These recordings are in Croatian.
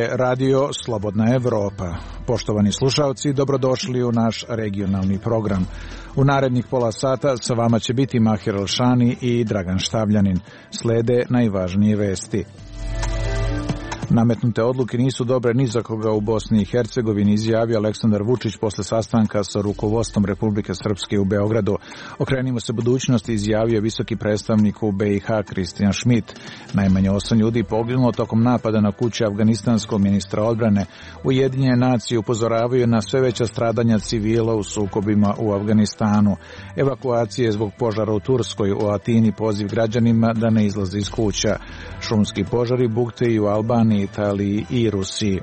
Radio Slobodna Evropa. Poštovani slušalci, dobrodošli u naš regionalni program. U narednih pola sata sa vama će biti Mahir Alšani i Dragan Štavljanin. Slede najvažnije vesti. Nametnute odluke nisu dobre ni za koga u Bosni i Hercegovini, izjavio Aleksandar Vučić posle sastanka sa rukovodstvom Republike Srpske u Beogradu. Okrenimo se budućnosti, izjavio visoki predstavnik u BiH Kristijan Šmit. Najmanje 8 ljudi poginulo tokom napada na kuću afganistanskog ministra odbrane. Ujedinjene nacije upozoravaju na sve veća stradanja civila u sukobima u Afganistanu. Evakuacije zbog požara u Turskoj, u Atini poziv građanima da ne izlaze iz kuća. Šumski požari bukte u Albaniji, Italiji i Rusiji.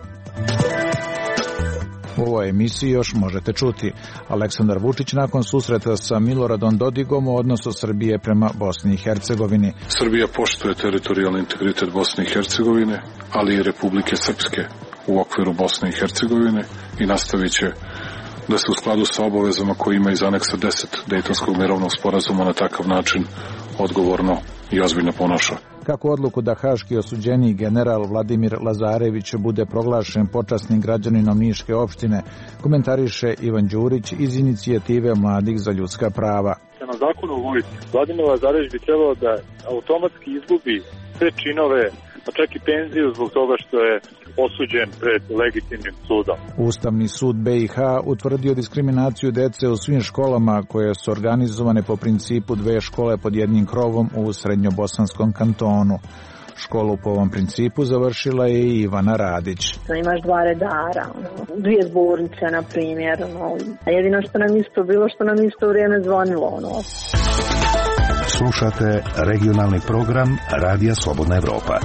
U ovoj emisiji još možete čuti Aleksandar Vučić nakon susreta sa Miloradom Dodigom u odnosu Srbije prema Bosni i Hercegovini. Srbija poštuje teritorijalni integritet Bosne i Hercegovine, ali i Republike Srpske u okviru Bosne i Hercegovine i nastavit će da se u skladu sa obavezama koje ima iz aneksa 10 Dejtonskog mirovnog sporazuma na takav način odgovorno i ozbiljno ponaša. Kako odluku da haški osuđeni general Vladimir Lazarević bude proglašen počasnim građaninom Niške opštine, komentariše Ivan Đurić iz inicijative Mladih za ljudska prava. Na zakonu o vojsci Vladimir Lazarević bi trebalo da automatski izgubi sve činove, pa čak i penziju zbog toga što je osuđen pred legitimnim sudom. Ustavni sud BiH utvrdio diskriminaciju dece u svim školama koje su organizovane po principu dve škole pod jednim krovom u Srednjobosanskom kantonu. Školu po ovom principu završila je i Ivana Radić. Imaš dva redara, dvije zbornice, na primjer. A jedino što nam isto bilo, što nam isto vrijeme zvonilo. Slušate regionalni program Radija Slobodna Evropa.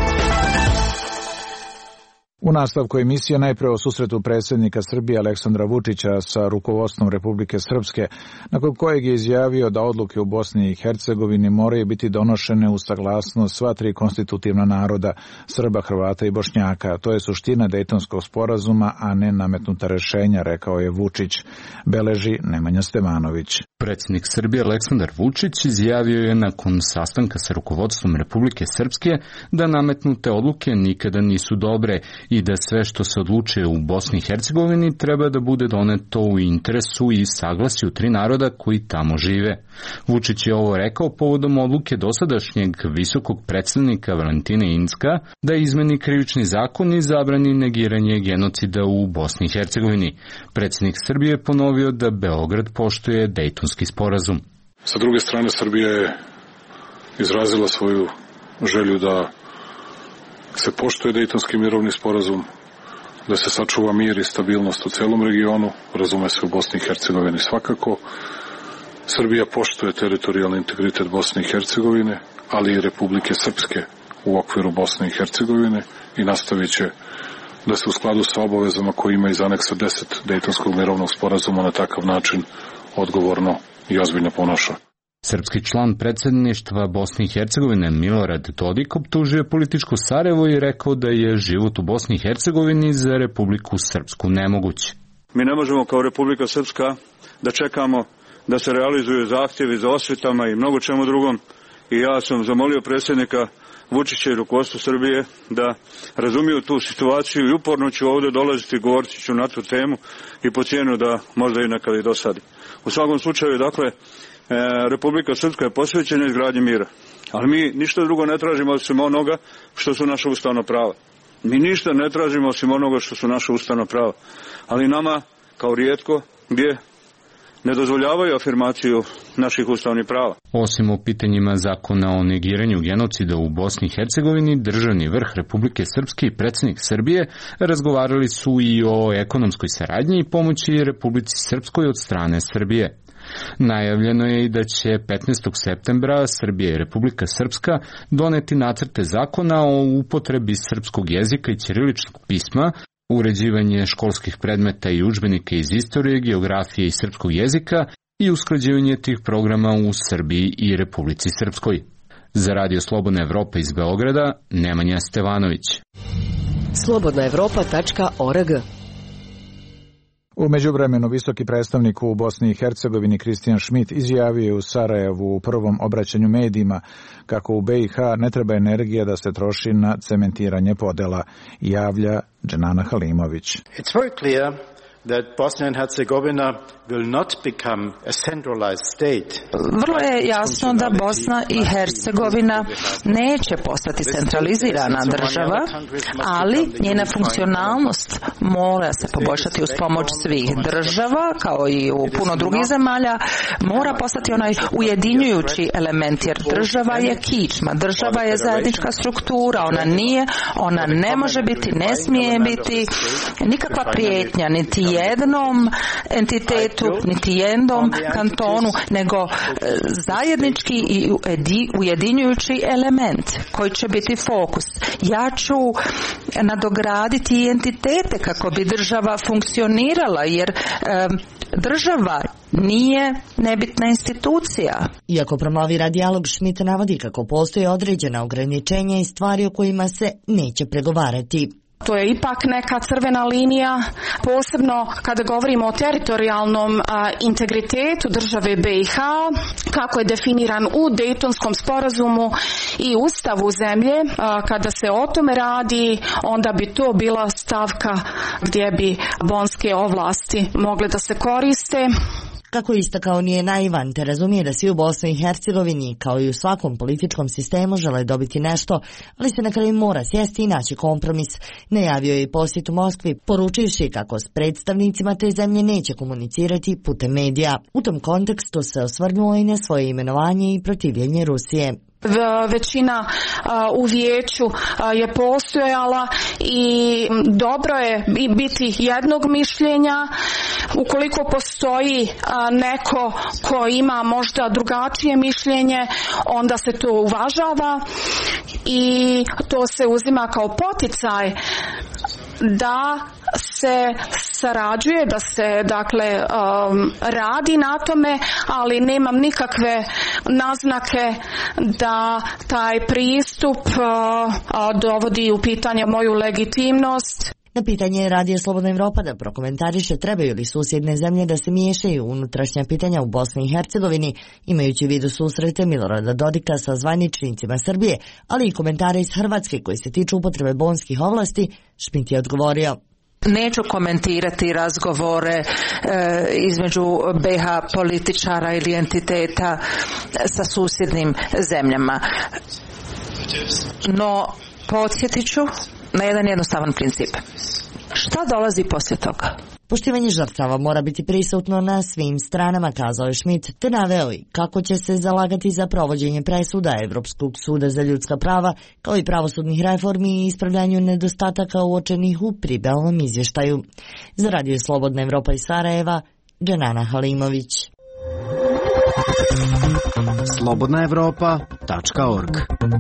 U nastavku emisije najpre o susretu predsjednika Srbije Aleksandra Vučića sa rukovodstvom Republike Srpske, nakon kojeg je izjavio da odluke u Bosni i Hercegovini moraju biti donošene uz saglasnost sva tri konstitutivna naroda, Srba, Hrvata i Bošnjaka. To je suština Dejtonskog sporazuma, a ne nametnuta rešenja, rekao je Vučić. Beleži Nemanja Stevanović. Predsjednik Srbije Aleksandar Vučić izjavio je nakon sastanka sa rukovodstvom Republike Srpske da nametnute odluke nikada nisu dobre i da sve što se odlučuje u Bosni i Hercegovini treba da bude doneto u interesu i saglasju tri naroda koji tamo žive. Vučić je ovo rekao povodom odluke dosadašnjeg visokog predstavnika Valentine Incka da izmeni krivični zakon i zabrani negiranje genocida u Bosni i Hercegovini. Predsjednik Srbije je ponovio da Beograd poštuje Dejtonski sporazum. Sa druge strane, Srbija je izrazila svoju želju da se poštuje Dejtonski mirovni sporazum, da se sačuva mir i stabilnost u celom regionu, razume se u Bosni i Hercegovini svakako. Srbija poštuje teritorijalni integritet Bosne i Hercegovine, ali i Republike Srpske u okviru Bosne i Hercegovine i nastavit će da se u skladu sa obavezama koje ima iz aneksa 10 Dejtonskog mirovnog sporazuma na takav način odgovorno i ozbiljno ponaša. Srpski član predsjedništva Bosne i Hercegovine Milorad Dodik optužio političko Sarajevo i rekao da je život u Bosni i Hercegovini za Republiku Srpsku nemoguć. Mi ne možemo kao Republika Srpska da čekamo da se realizuju zahtjevi za osvetama i mnogo čemu drugom i ja sam zamolio predsjednika Vučića i rukovodstvo Srbije da razumiju tu situaciju i uporno ću ovdje dolaziti i govoriti ću na tu temu i po cijenu da možda i nekada i dosadi. U svakom slučaju, dakle, Republika Srpska je posvećena izgradnji mira, ali mi ništa drugo ne tražimo osim onoga što su naša ustavna prava. Mi ništa ne tražimo osim onoga što su naša ustavna prava, ali nama, kao rijetko, gdje ne dozvoljavaju afirmaciju naših ustavnih prava. Osim o pitanjima zakona o negiranju genocida u Bosni i Hercegovini, državni vrh Republike Srpske i predsjednik Srbije razgovarali su i o ekonomskoj saradnji i pomoći Republici Srpskoj od strane Srbije. Najavljeno je i da će 15. septembra Srbija i Republika Srpska doneti nacrte zakona o upotrebi srpskog jezika i ćiriličnog pisma, uređivanje školskih predmeta i udžbenika iz istorije, geografije i srpskog jezika i usklađivanje tih programa u Srbiji i Republici Srpskoj. Za Radio Slobodna Evropa iz Beograda, Nemanja Stevanović. slobodnaevropa.org U međuvremenu visoki predstavnik u Bosni i Hercegovini Kristijan Schmidt izjavio je u Sarajevu u prvom obraćanju medijima kako u BiH ne treba energija da se troši na cementiranje podela, javlja Dženana Halimović. It's very clear that Bosnia and Herzegovina will not become a centralized state. Vrlo je jasno da Bosna i Hercegovina neće postati centralizirana država, ali njena funkcionalnost mora se poboljšati uz pomoć svih država, kao i u puno drugih zemalja, mora postati onaj ujedinjujući element, jer država je kičma, država je zajednička struktura, ona ne može biti, ne smije biti nikakva prijetnja, niti jednom entitetu, niti jednom kantonu, nego zajednički i ujedinjujući element koji će biti fokus. Ja ću nadograditi i entitete kako bi država funkcionirala, jer država nije nebitna institucija. Iako promovira dijalog, Schmidt navodi kako postoje određena ograničenja i stvari o kojima se neće pregovarati. To je ipak neka crvena linija, posebno kada govorimo o teritorijalnom integritetu države BiH, kako je definiran u Dejtonskom sporazumu i ustavu zemlje. Kada se o tome radi, onda bi to bila stavka gdje bi bonske ovlasti mogle da se koriste. Kako istakao, nije naivan, te razumije da svi u Bosni i Hercegovini, kao i u svakom političkom sistemu, žele dobiti nešto, ali se na kraju mora sjesti i naći kompromis. Najavio je i posjet u Moskvi, poručivši kako s predstavnicima te zemlje neće komunicirati putem medija. U tom kontekstu se osvrnuo i na svoje imenovanje i protivljenje Rusije. Većina u vijeću je postojala i dobro je biti jednog mišljenja. Ukoliko postoji neko ko ima možda drugačije mišljenje, onda se to uvažava i to se uzima kao poticaj da se sarađuje, da se radi na tome, ali nemam nikakve naznake da taj pristup dovodi u pitanje moju legitimnost. Na pitanje Radio Slobodna Evropa da prokomentariše trebaju li susjedne zemlje da se miješaju u unutrašnja pitanja u Bosni i Hercegovini, imajući u vidu susrete Milorada Dodika sa zvaničnicima Srbije, ali i komentare iz Hrvatske koji se tiču upotrebe bonskih ovlasti, Schmidt je odgovorio: Neću komentirati razgovore između BiH političara ili entiteta sa susjednim zemljama. No, podsjetit ću na jedan jednostavan princip. Šta dolazi poslije toga? Poštivanje žrtava mora biti prisutno na svim stranama, kazao je Schmidt, te naveo i kako će se zalagati za provođenje presuda Evropskog suda za ljudska prava, kao i pravosudnih reformi i ispravljanju nedostataka uočenih u pribelnom izvještaju. Za Radio Slobodna Evropa iz Sarajeva, Dženana Halimović. slobodnaevropa.org.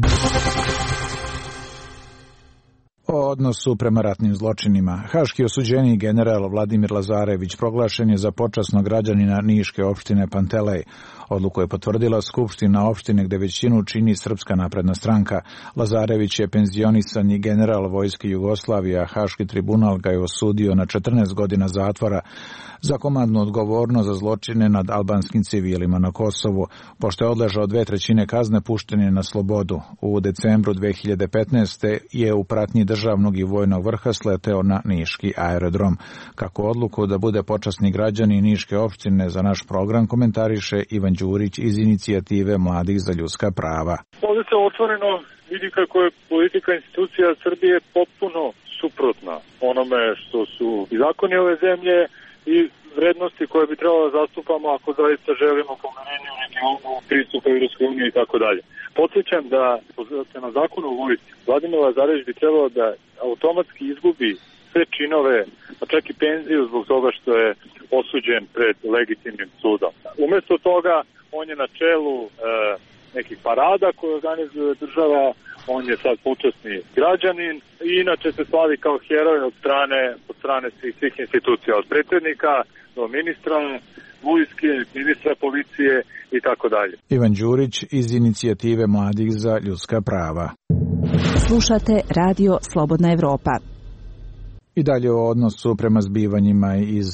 O odnosu prema ratnim zločinima. Haški osuđeni general Vladimir Lazarević proglašen je za počasnog građanina Niške opštine Pantelej. Odluku je potvrdila Skupština opštine gde većinu čini Srpska napredna stranka. Lazarević je penzionisani general vojske Jugoslavije, a Haški tribunal ga je osudio na 14 godina zatvora za komandnu odgovornost za zločine nad albanskim civilima na Kosovu. Pošto je odležao 2/3 kazne, pušten je na slobodu. U decembru 2015. je u pratnji državnog i vojnog vrha sleteo na Niški aerodrom. Kako odluku da bude počasni građanin Niške opštine za naš program komentariše Ivan Đurić iz inicijative Mladih za ljudska prava. Ovdje se otvoreno vidi kako je politika institucija Srbije potpuno suprotna onome što su i zakoni ove zemlje i vrednosti koje bi trebalo da zastupamo ako zaista želimo pomirenje u regionu, pristup Evropskoj uniji i tako dalje. Podsjećam da se na zakonu o vojsci Vladimir Lazarević bi trebalo da automatski izgubi sve činove, pa čak i penziju zbog toga što je osuđen pred legitimnim sudom. Umesto toga on je na čelu nekih parada koje organizuje država, on je sad počasni građanin i inače se slavi kao heroj od strane svih institucija, od predsjednika do ministra vojske, ministra policije i tako dalje. Ivan Đurić iz inicijative Mladih za ljudska prava. Slušate Radio Slobodna Evropa. I dalje o odnosu prema zbivanjima iz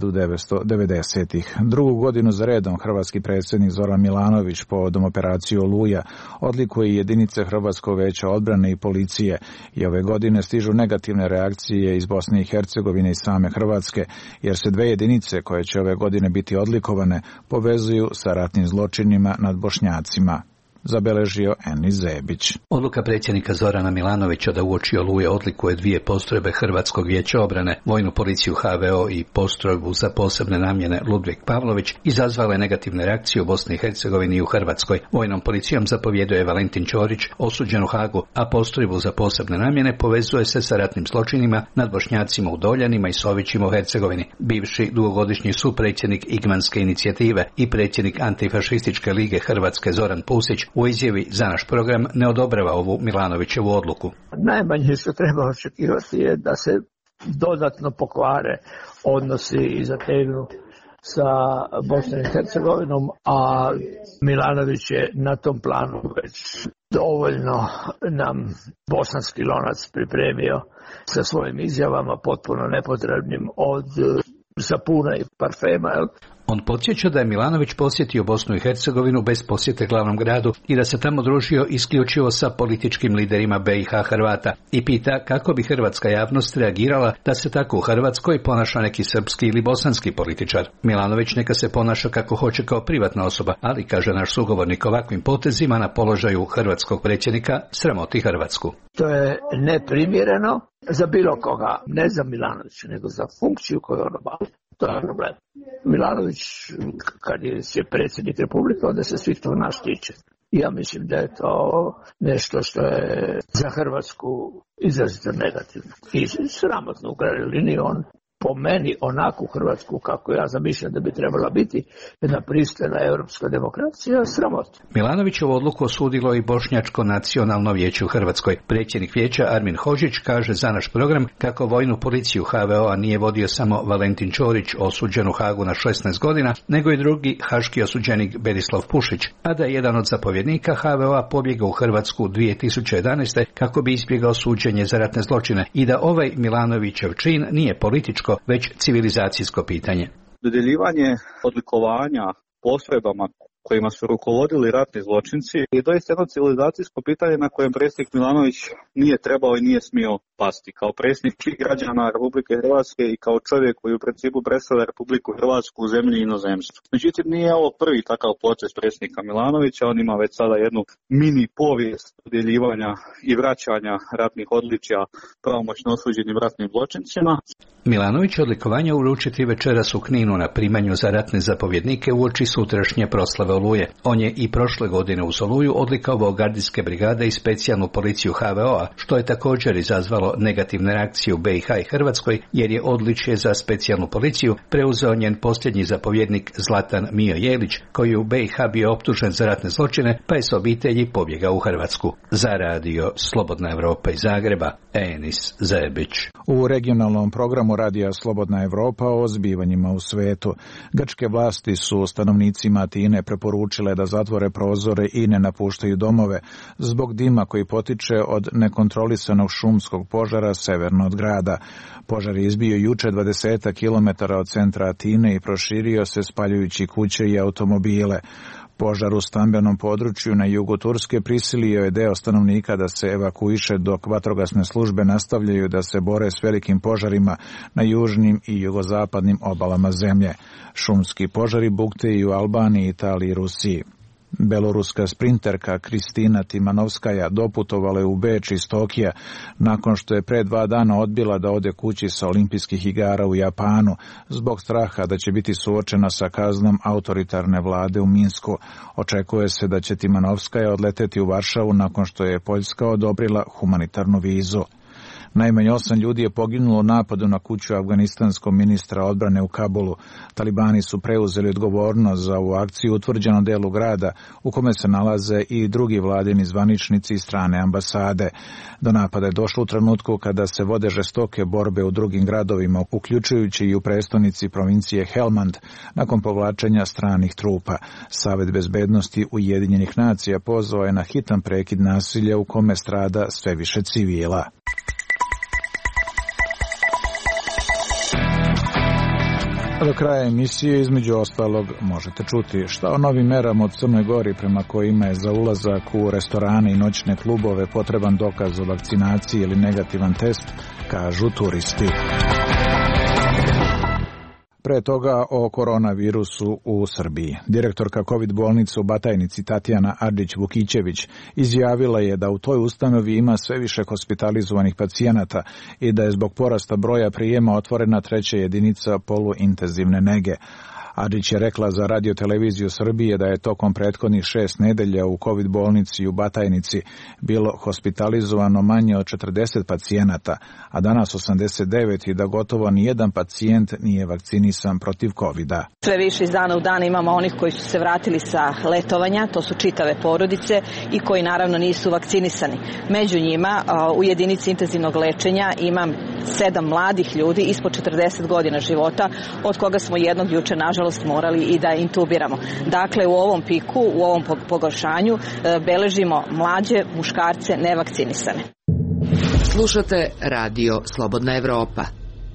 1990-ih. Drugu godinu za redom hrvatski predsjednik Zoran Milanović povodom operacije Oluja odlikuje jedinice Hrvatskog veća odbrane i policije i ove godine stižu negativne reakcije iz Bosne i Hercegovine i same Hrvatske, jer se dve jedinice koje će ove godine biti odlikovane povezuju sa ratnim zločinima nad Bošnjacima. Zabeležio Enis Zebić. Odluka predsjednika Zorana Milanovića da uoči Oluje odlikuje dvije postrojbe Hrvatskog vijeća obrane, vojnu policiju HVO i postrojbu za posebne namjene Ludvig Pavlović, izazvala je negativne reakcije u Bosni i Hercegovini i u Hrvatskoj. Vojnom policijom zapovjeduje Valentin Ćorić, osuđen u Hagu, a postrojbu za posebne namjene povezuje se sa ratnim zločinima nad Bošnjacima u Doljanima i Sovićima u Hercegovini. Bivši dugogodišnji supredsjednik Igmanske inicijative i predsjednik Antifašističke lige Hrvatske Zoran Pusić u izjavi za naš program ne odobrava ovu Milanovićevu odluku. Najmanje što treba očekivati je da se dodatno pokvare odnosi i zategnu sa Bosnom i Hercegovinom, a Milanović je na tom planu već dovoljno nam bosanski lonac pripremio sa svojim izjavama potpuno nepotrebnim od sapuna i parfema. On podsjeća da je Milanović posjetio Bosnu i Hercegovinu bez posjete glavnom gradu i da se tamo družio isključivo sa političkim liderima BiH Hrvata i pita kako bi hrvatska javnost reagirala da se tako u Hrvatskoj ponaša neki srpski ili bosanski političar. Milanović neka se ponaša kako hoće kao privatna osoba, ali, kaže naš sugovornik, ovakvim potezima na položaju hrvatskog predsjednika sramoti Hrvatsku. To je neprimjereno za bilo koga, ne za Milanovića, nego za funkciju koju on obavlja. To je problem. Milanović, kad je predsjednik Republike, onda se svih to nas tiče. Ja mislim da je to nešto što je za Hrvatsku izrazito negativno. I sramotno u krajnjoj liniji on po meni onakvu Hrvatsku kako ja zamišljam da bi trebala biti jedna pristojna europska demokracija, sramota. Milanovićevu odluku osudilo i Bošnjačko nacionalno vijeće u Hrvatskoj. Predsjednik vijeća Armin Hodžić kaže za naš program kako vojnu policiju HVO-a nije vodio samo Valentin Ćorić, osuđen u Hagu na 16 godina, nego i drugi haški osuđenik Berislav Pušić, a da je jedan od zapovjednika HVO-a pobjegao u Hrvatsku 2011. kako bi izbjegao suđenje za ratne zločine i da ovaj Milanovićev čin nije političko, već civilizacijsko pitanje. Dodjeljivanje odlikovanja postrojbama kojima su rukovodili ratni zločinci je doista jedno civilizacijsko pitanje na kojem predsjednik Milanović nije trebao i nije smio pasti. Kao predsjednik svih građana Republike Hrvatske i kao čovjek koji u principu predstavlja Republiku Hrvatsku u zemlji i inozemstvu. Međutim, nije ovo prvi takav proces predsjednika Milanovića, on ima već sada jednu mini povijest dodjeljivanja i vraćanja ratnih odličja pravomoćno osuđenim ratnim zločincima. Milanović će odlikovanje uručiti večeras u Kninu na primanju za ratne zapovjednike uoči sutrašnje proslave Oluje. On je i prošle godine uz Oluju odlikovao gardijske brigade i specijalnu policiju HVO-a, što je također izazvalo negativne reakcije u BiH i Hrvatskoj, jer je odličje za specijalnu policiju preuzeo njen posljednji zapovjednik Zlatan Mijo Jelić, koji je u BiH bio optužen za ratne zločine, pa je s obitelji pobjegao u Hrvatsku. Za radio Slobodna Evropa iz Zagreba, Enis Zebić. U regionalnom programu radija Slobodna Evropa o zbivanjima u svetu. Grčke vlasti su stanovnicima Atine preporučile da zatvore prozore i ne napuštaju domove zbog dima koji potiče od nekontrolisanog šumskog požara severno od grada. Požar je izbio juče 20 km od centra Atine i proširio se spaljujući kuće i automobile. Požar u stambenom području na jugu Turske prisilio je deo stanovnika da se evakuiše dok vatrogasne službe nastavljaju da se bore s velikim požarima na južnim i jugozapadnim obalama zemlje. Šumski požari bukte u Albaniji, Italiji i Rusiji. Beloruska sprinterka Kristina Timanovskaja doputovala je u Beč iz Tokija nakon što je pre 2 dana odbila da ode kući sa olimpijskih igara u Japanu zbog straha da će biti suočena sa kaznom autoritarne vlade u Minsku. Očekuje se da će Timanovskaja odleteti u Varšavu nakon što je Poljska odobrila humanitarnu vizu. Najmanje 8 ljudi je poginulo u napadu na kuću afganistanskog ministra odbrane u Kabulu. Talibani su preuzeli odgovornost za ovu akciju u utvrđenom delu grada u kome se nalaze i drugi vladini zvaničnici i strane ambasade. Do napada je došlo u trenutku kada se vode žestoke borbe u drugim gradovima, uključujući i u prestonici provincije Helmand, nakon povlačenja stranih trupa. Savet bezbednosti Ujedinjenih nacija pozvao je na hitan prekid nasilja u kome strada sve više civila. A do kraja emisije između ostalog možete čuti šta o novim merama od Crnoj Gori prema kojima je za ulazak u restorane i noćne klubove potreban dokaz o vakcinaciji ili negativan test, kažu turisti. Pre toga o koronavirusu u Srbiji. Direktorka COVID bolnice u Batajnici Tatjana Adžić-Vukićević izjavila je da u toj ustanovi ima sve više hospitalizovanih pacijenata i da je zbog porasta broja prijema otvorena treća jedinica poluintenzivne nege. Adžić je rekla za Radio televiziju Srbije da je tokom prethodnih 6 nedelja u COVID bolnici u Batajnici bilo hospitalizovano manje od 40 pacijenata, a danas 89 i da gotovo nijedan pacijent nije vakcinisan protiv COVID-a. Sve više iz dana u dan imamo onih koji su se vratili sa letovanja, to su čitave porodice i koji naravno nisu vakcinisani. Među njima u jedinici intenzivnog lečenja imam 7 mladih ljudi ispod 40 godina života, od koga smo jednog juče nažalost morali i da intubiramo. Dakle, u ovom piku, u ovom pogoršanju beležimo mlađe muškarce nevakcinisane. Slušate Radio Slobodna Evropa.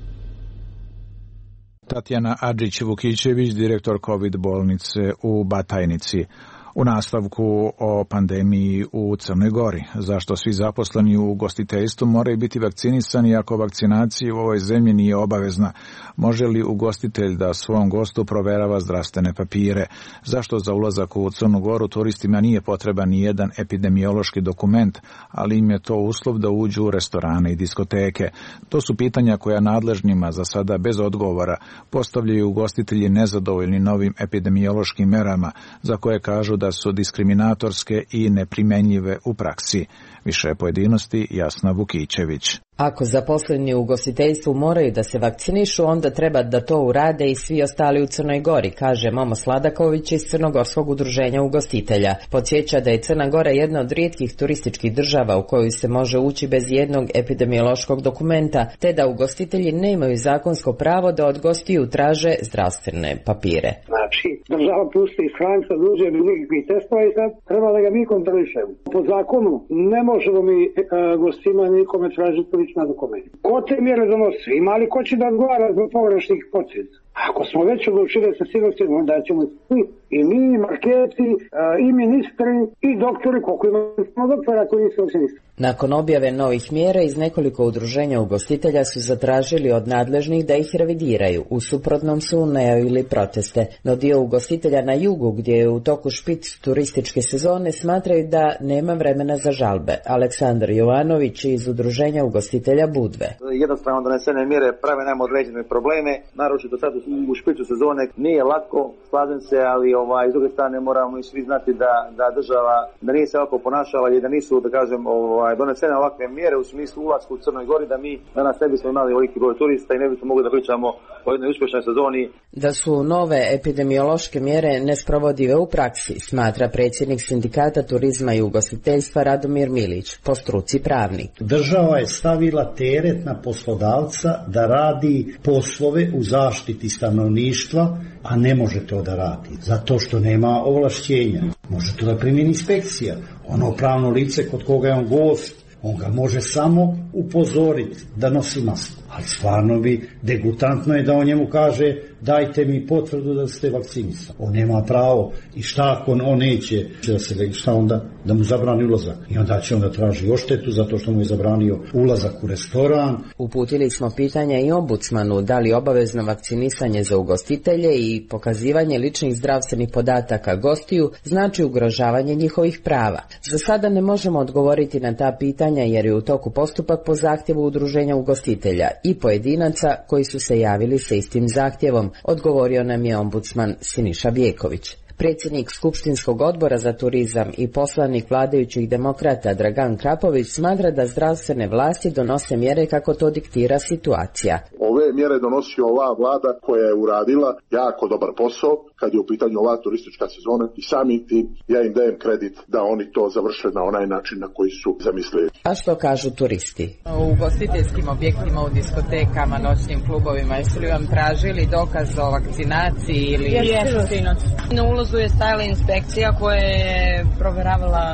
Tatjana Adžić-Vukićević, direktor COVID bolnice u Batajnici. U nastavku o pandemiji u Crnoj Gori. Zašto svi zaposleni u ugostiteljstvu moraju biti vakcinisani ako vakcinacija u ovoj zemlji nije obavezna? Može li ugostitelj da svom gostu proverava zdravstvene papire? Zašto za ulazak u Crnu Goru turistima nije potreban ni jedan epidemiološki dokument, ali im je to uslov da uđu u restorane i diskoteke? To su pitanja koja nadležnima za sada bez odgovora postavljaju ugostitelji nezadovoljni novim epidemiološkim merama za koje kažu da su diskriminatorske i neprimenjive u praksi. Više pojedinosti Jasna Vukićević. Ako zaposleni u ugostiteljstvu moraju da se vakcinišu, onda treba da to urade i svi ostali u Crnoj Gori, kaže Momo Sladaković iz Crnogorskog udruženja ugostitelja. Podsjeća da je Crna Gora jedna od rijetkih turističkih država u koju se može ući bez jednog epidemiološkog dokumenta, te da ugostitelji nemaju zakonsko pravo da od gostiju traže zdravstvene papire. Znači, država pusti iz Hranca da uđe bez nikakvih testova i sad treba da ga mi kontrolišemo. Po zakonu ne možemo mi gostima nikome tražiti lična dokumenta. Ko te mjere donosi? Ima li ko će da odgovara zbog pogrešnih potvrda? Ako smo već odlučili da se sigurnostima, onda ćemo i mi, i marketi, i ministri, i doktori, koliko imamo doktora koji nisu vakcinisani. Nakon objave novih mjera iz nekoliko udruženja ugostitelja su zatražili od nadležnih da ih revidiraju. U suprotnom su najavili proteste. No dio ugostitelja na jugu, gdje je u toku špic turističke sezone, smatraju da nema vremena za žalbe. Aleksandar Jovanović iz udruženja ugostitelja Budve. Jednostavno donesene mjere prave nam određene probleme, naročito sad u špicu sezone nije lako, slažem se, ali s druge strane moramo i svi znati da država da nije se ovako ponašala i da nisu, da kažem, donesene ovakve mjere u smislu ulaska u Crnoj Gori, da mi danas ne bismo imali ovoliki broj turista i ne bismo mogli da pričamo o jednoj uspješnoj sezoni. Da su nove epidemiološke mjere nesprovodive u praksi, smatra predsjednik Sindikata turizma i ugostiteljstva Radomir Milić, po struci pravnik. Država je stavila teret na poslodavca da radi poslove u zaštiti stanovništva, a ne može to da radi, zato što nema ovlašćenja. Može to da primjeni inspekcija. Ono pravno lice kod koga je on gost, on ga može samo upozoriti da nosi masku. Ali stvarno bi degutantno je da on njemu kaže dajte mi potvrdu da ste vakcinisani. On nema pravo i šta ako on neće da se šta onda da mu zabrani ulazak. I onda će onda traži odštetu zato što mu je zabranio ulazak u restoran. Uputili smo pitanja i ombudsmanu da li obavezno vakcinisanje za ugostitelje i pokazivanje ličnih zdravstvenih podataka gostiju znači ugrožavanje njihovih prava. Za sada ne možemo odgovoriti na ta pitanja jer je u toku postupak po zahtjevu udruženja ugostitelja i pojedinaca koji su se javili sa istim zahtjevom, odgovorio nam je ombudsman Siniša Bjeković. Predsjednik Skupštinskog odbora za turizam i poslanik vladajućih demokrata Dragan Krapović smatra da zdravstvene vlasti donose mjere kako to diktira situacija. Ove mjere donosi ova vlada koja je uradila jako dobar posao kad je u pitanju ova turistička sezona i sami tim ja im dajem kredit da oni to završe na onaj način na koji su zamislili. A što kažu turisti? U ugostiteljskim objektima, u diskotekama, noćnim klubovima, jesu li vam tražili dokaz o vakcinaciji ili... Na ulazu je stajala inspekcija koja je proveravala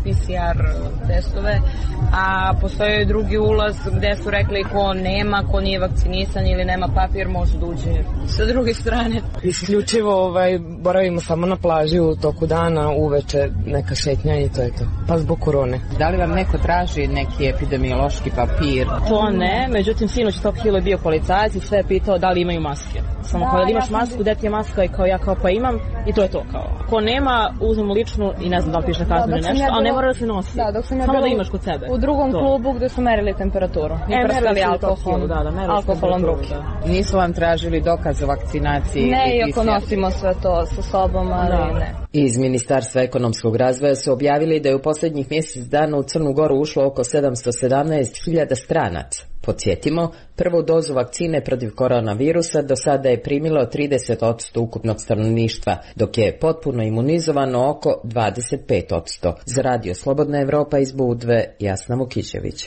PCR testove, a postoji drugi ulaz gde su rekli ko nema, ko nije vakcinisan ili nema papir, može da uđe sa druge strane. Isključivo boravimo samo na plaži u toku dana, uveče neka šetnja i to je to. Pa zbog korone. Da li vam neko traži neki epidemiološki papir? To ne, međutim sinoć u Top Hillu je bio policajac i sve je pitao da li imaju maske. Samo kao da imaš masku, gde ti je maska i kao ja kao pa imam i to je to kao. Ko nema, uzmemo ličnu i ne znam da li piše kaznu ili nešto, ali ne mora da se nosi. Samo da imaš kod sebe. U drugom klubu gde su merili temperaturu i prskali alkoholom ruke. Nisu vam tražili dokaz o vakcinaciji? Ne, iako nosimo sve to sa sobom, ali ne. Iz Ministarstva ekonomskog razvoja su objavili da je u posljednjih mjesec dana u Crnu Goru ušlo oko 717.000 stranaca. Podsjetimo, prvu dozu vakcine protiv koronavirusa do sada je primilo 30% ukupnog stanovništva, dok je potpuno imunizovano oko 25%. Za Radio Slobodna Evropa iz Budve, Jasna Vukićević.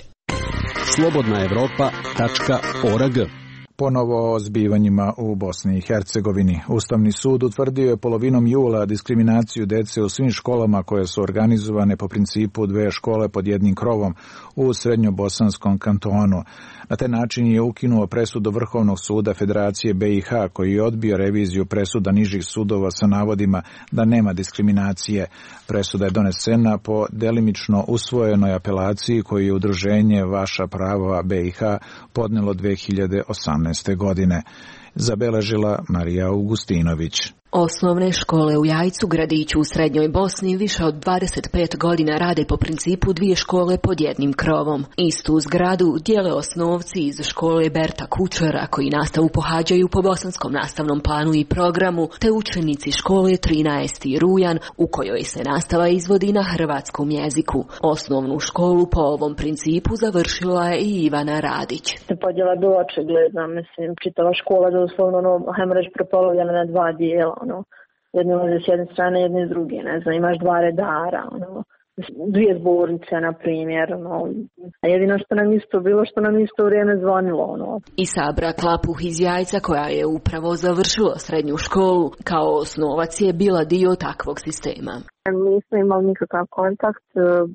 slobodnaevropa.org. Ponovo o zbivanjima u Bosni i Hercegovini. Ustavni sud utvrdio je polovinom jula diskriminaciju dece u svim školama koje su organizovane po principu dve škole pod jednim krovom u Srednjobosanskom kantonu. Na taj način je ukinuo presudu Vrhovnog suda Federacije BiH koji je odbio reviziju presuda nižih sudova sa navodima da nema diskriminacije. Presuda je donesena po delimično usvojenoj apelaciji koju je udruženje Vaša prava BiH podnelo 2018. godine. Zabeležila Marija Augustinović. Osnovne škole u Jajcu, gradiću u Srednjoj Bosni, više od 25 godina rade po principu dvije škole pod jednim krovom. Istu zgradu dijele osnovci iz škole Berta Kučera koji nastavu pohađaju po bosanskom nastavnom planu i programu, te učenici škole 13. Rujan u kojoj se nastava izvodi na hrvatskom jeziku. Osnovnu školu po ovom principu završila je i Ivana Radić. Podjela je bila očigledna, čitava škola je doslovno hajmo reći prepolovljena na dva dijela. Jedni ulaze s jedne strane, jedni s druge, ne znam, imaš dva redara, dvije zbornice, na primjer, a jedino što nam isto bilo, što nam isto vrijeme zvonilo, I Sabra Klapuh iz Jajca, koja je upravo završila srednju školu, kao osnovac je bila dio takvog sistema. Nismo imali nikakav kontakt,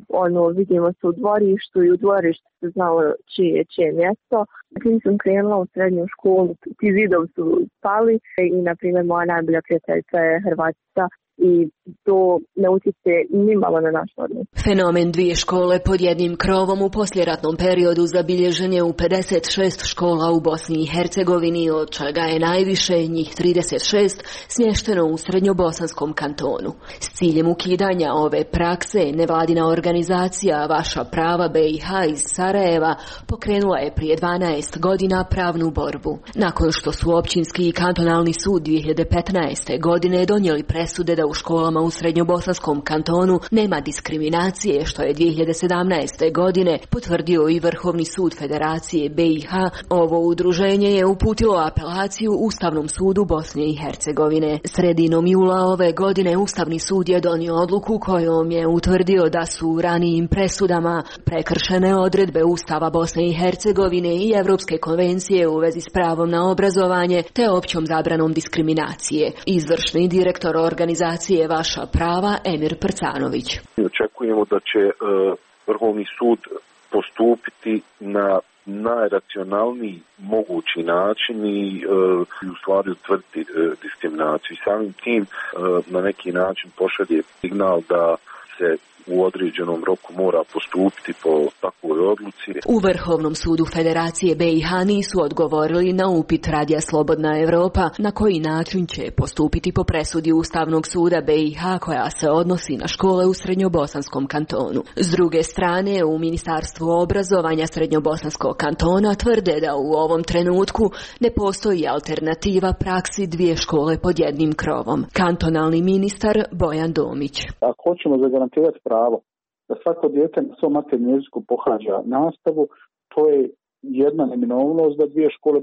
vidimo se u dvorištu i u dvorištu se znalo čije mjesto. Tim sam krenula u srednju školu, ti zidovi su spali i, na primjer, moja najbolja prijateljica je Hrvatica i to ne utječe nimalo na naš odnos. Fenomen dvije škole pod jednim krovom u posljeratnom periodu zabilježen je u 56 škola u Bosni i Hercegovini, od čega je najviše, njih 36, smješteno u Srednjobosanskom kantonu. S ciljem ukidanja ove prakse, nevladina organizacija Vaša prava BiH iz Sarajeva pokrenula je prije 12 godina pravnu borbu. Nakon što su općinski i kantonalni sud 2015. godine donijeli presude da u školama u Srednjobosanskom kantonu nema diskriminacije, što je 2017. godine potvrdio i Vrhovni sud Federacije BiH, ovo udruženje je uputilo apelaciju Ustavnom sudu Bosne i Hercegovine. Sredinom jula ove godine Ustavni sud je donio odluku kojom je utvrdio da su u ranijim presudama prekršene odredbe Ustava Bosne i Hercegovine i Evropske konvencije u vezi s pravom na obrazovanje te općom zabranom diskriminacije. Izvršni direktor organizacije Vaša prava Emir Prcanović. Očekujemo da će Vrhovni sud postupiti na najracionalniji mogući način i u stvari utvrditi diskriminaciju. I samim tim na neki način pošalje signal da se u određenom roku mora postupiti po takvoj odluci. U Vrhovnom sudu Federacije BiH nisu odgovorili na upit Radija Slobodna Evropa na koji način će postupiti po presudi Ustavnog suda BiH koja se odnosi na škole u Srednjobosanskom kantonu. S druge strane, u Ministarstvu obrazovanja Srednjobosanskog kantona tvrde da u ovom trenutku ne postoji alternativa praksi dvije škole pod jednim krovom. Kantonalni ministar Bojan Domić. Ako hoćemo zagarantirati pravo da svako dijete na svom maternjem jeziku pohađa nastavu, to je jedna neminovnost da dvije škole budu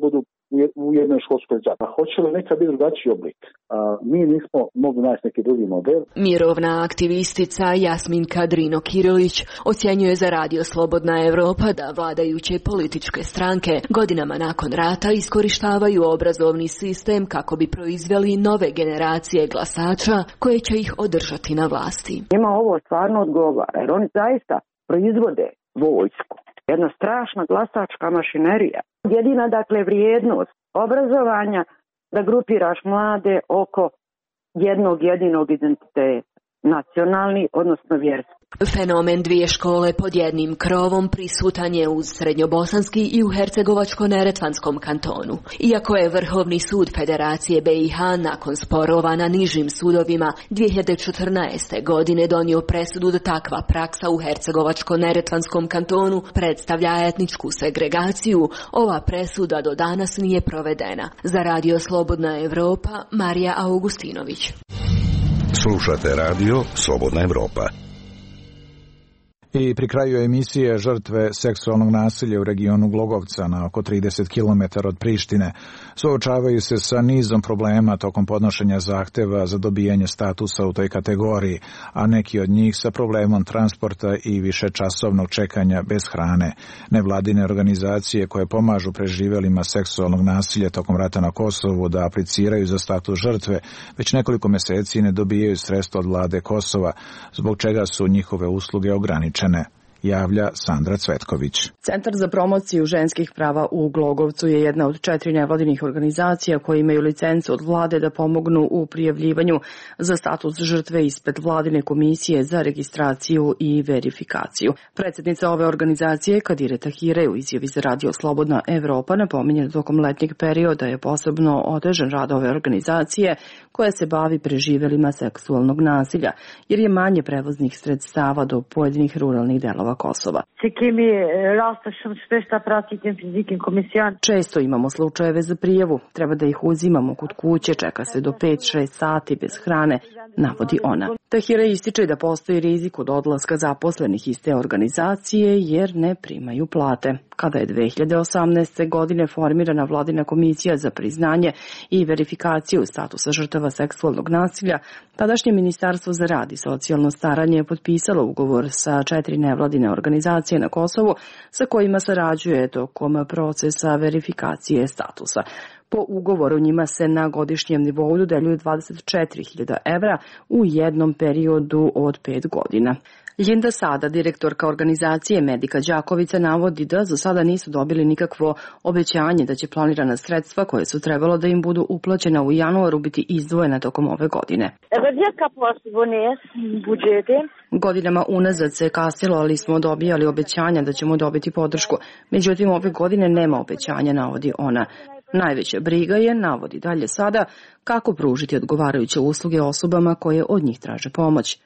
u jednoj školskoj zajednici. Hoće li neka biti drugačiji oblik? Mi nismo mogli naći neki drugi model. Mirovna aktivistica Jasminka Drino-Kirilić ocjenjuje za Radio Slobodna Evropa da vladajuće političke stranke godinama nakon rata iskorištavaju obrazovni sistem kako bi proizveli nove generacije glasača koje će ih održati na vlasti. Njima ovo stvarno odgovara jer oni zaista proizvode vojsku. Jedna strašna glasačka mašinerija. Jedina, dakle, vrijednost obrazovanja da grupiraš mlade oko jednog jedinog identiteta, nacionalni, odnosno vjerski. Fenomen dvije škole pod jednim krovom prisutan je uz Srednjobosanski i u Hercegovačko-neretvanskom kantonu. Iako je Vrhovni sud Federacije BiH nakon sporova na nižim sudovima 2014. godine donio presudu da takva praksa u Hercegovačko-neretvanskom kantonu predstavlja etničku segregaciju, ova presuda do danas nije provedena. Za Radio Slobodna Evropa, Marija Augustinović. Slušate Radio Slobodna Evropa. I pri kraju emisije žrtve seksualnog nasilja u regionu Glogovca na oko 30 km od Prištine suočavaju se sa nizom problema tokom podnošenja zahteva za dobijanje statusa u toj kategoriji, a neki od njih sa problemom transporta i višečasovnog čekanja bez hrane. Nevladine organizacije koje pomažu preživelima seksualnog nasilja tokom rata na Kosovu da apliciraju za status žrtve već nekoliko meseci ne dobijaju sredstva od vlade Kosova, zbog čega su njihove usluge ograničene. Javlja Sandra Cvetković. Centar za promociju ženskih prava u Glogovcu je jedna od 4 nevladinih organizacija koje imaju licencu od vlade da pomognu u prijavljivanju za status žrtve ispred vladine komisije za registraciju i verifikaciju. Predsjednica ove organizacije Kadire Tahire u izjavi za Radio Slobodna Evropa napominje da tokom letnjeg perioda je posebno otežan rad ove organizacije koja se bavi preživelima seksualnog nasilja, jer je manje prevoznih sredstava do pojedinih ruralnih delova Kosova. Često imamo slučajeve za prijavu, treba da ih uzimamo kod kuće, čeka se do 5-6 sati bez hrane, navodi ona. Tahire ističe da postoji rizik od odlaska zaposlenih iz te organizacije jer ne primaju plate. Kada je 2018. godine formirana vladina komisija za priznanje i verifikaciju statusa žrtava seksualnog nasilja, tadašnje Ministarstvo za rad i socijalno staranje je potpisalo ugovor sa 4 nevladine organizacije na Kosovu sa kojima sarađuje tokom procesa verifikacije statusa. Po ugovoru njima se na godišnjem nivou dodeljuju 24.000 evra u jednom periodu od 5 godina. Linda Sada, direktorka organizacije Medika Đakovica, navodi da za sada nisu dobili nikakvo obećanje da će planirana sredstva koje su trebalo da im budu uplaćena u januaru biti izdvojena tokom ove godine. Godinama unazad se kasnilo, ali smo dobijali obećanja da ćemo dobiti podršku. Međutim, ove godine nema obećanja, navodi ona. Najveća briga je, navodi dalje Sada, kako pružiti odgovarajuće usluge osobama koje od njih traže pomoć.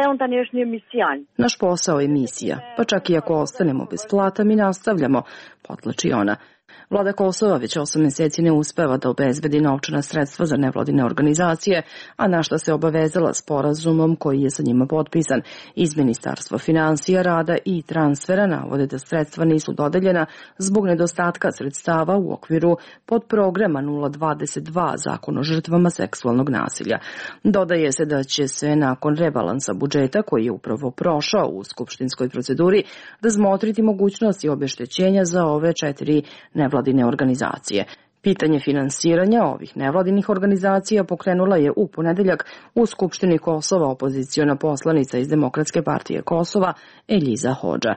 Naš posao je misija, pa čak i ako ostanemo bez plata, mi nastavljamo, podvlači ona. Vlada Kosova već 8 meseci ne uspeva da obezbedi novčana sredstva za nevladine organizacije, a na šta se obavezala sporazumom koji je sa njima potpisan. Iz Ministarstva finansija, rada i transfera navode da sredstva nisu dodeljena zbog nedostatka sredstava u okviru podprograma 022 Zakon o žrtvama seksualnog nasilja. Dodaje se da će se nakon rebalansa budžeta, koji je upravo prošao u skupštinskoj proceduri, razmotriti mogućnosti obeštećenja za ove 4 nevladine organizacije. Pitanje finansiranja ovih nevladinih organizacija pokrenula je u ponedeljak u Skupštini Kosova opoziciona poslanica iz Demokratske partije Kosova Eliza Hodža.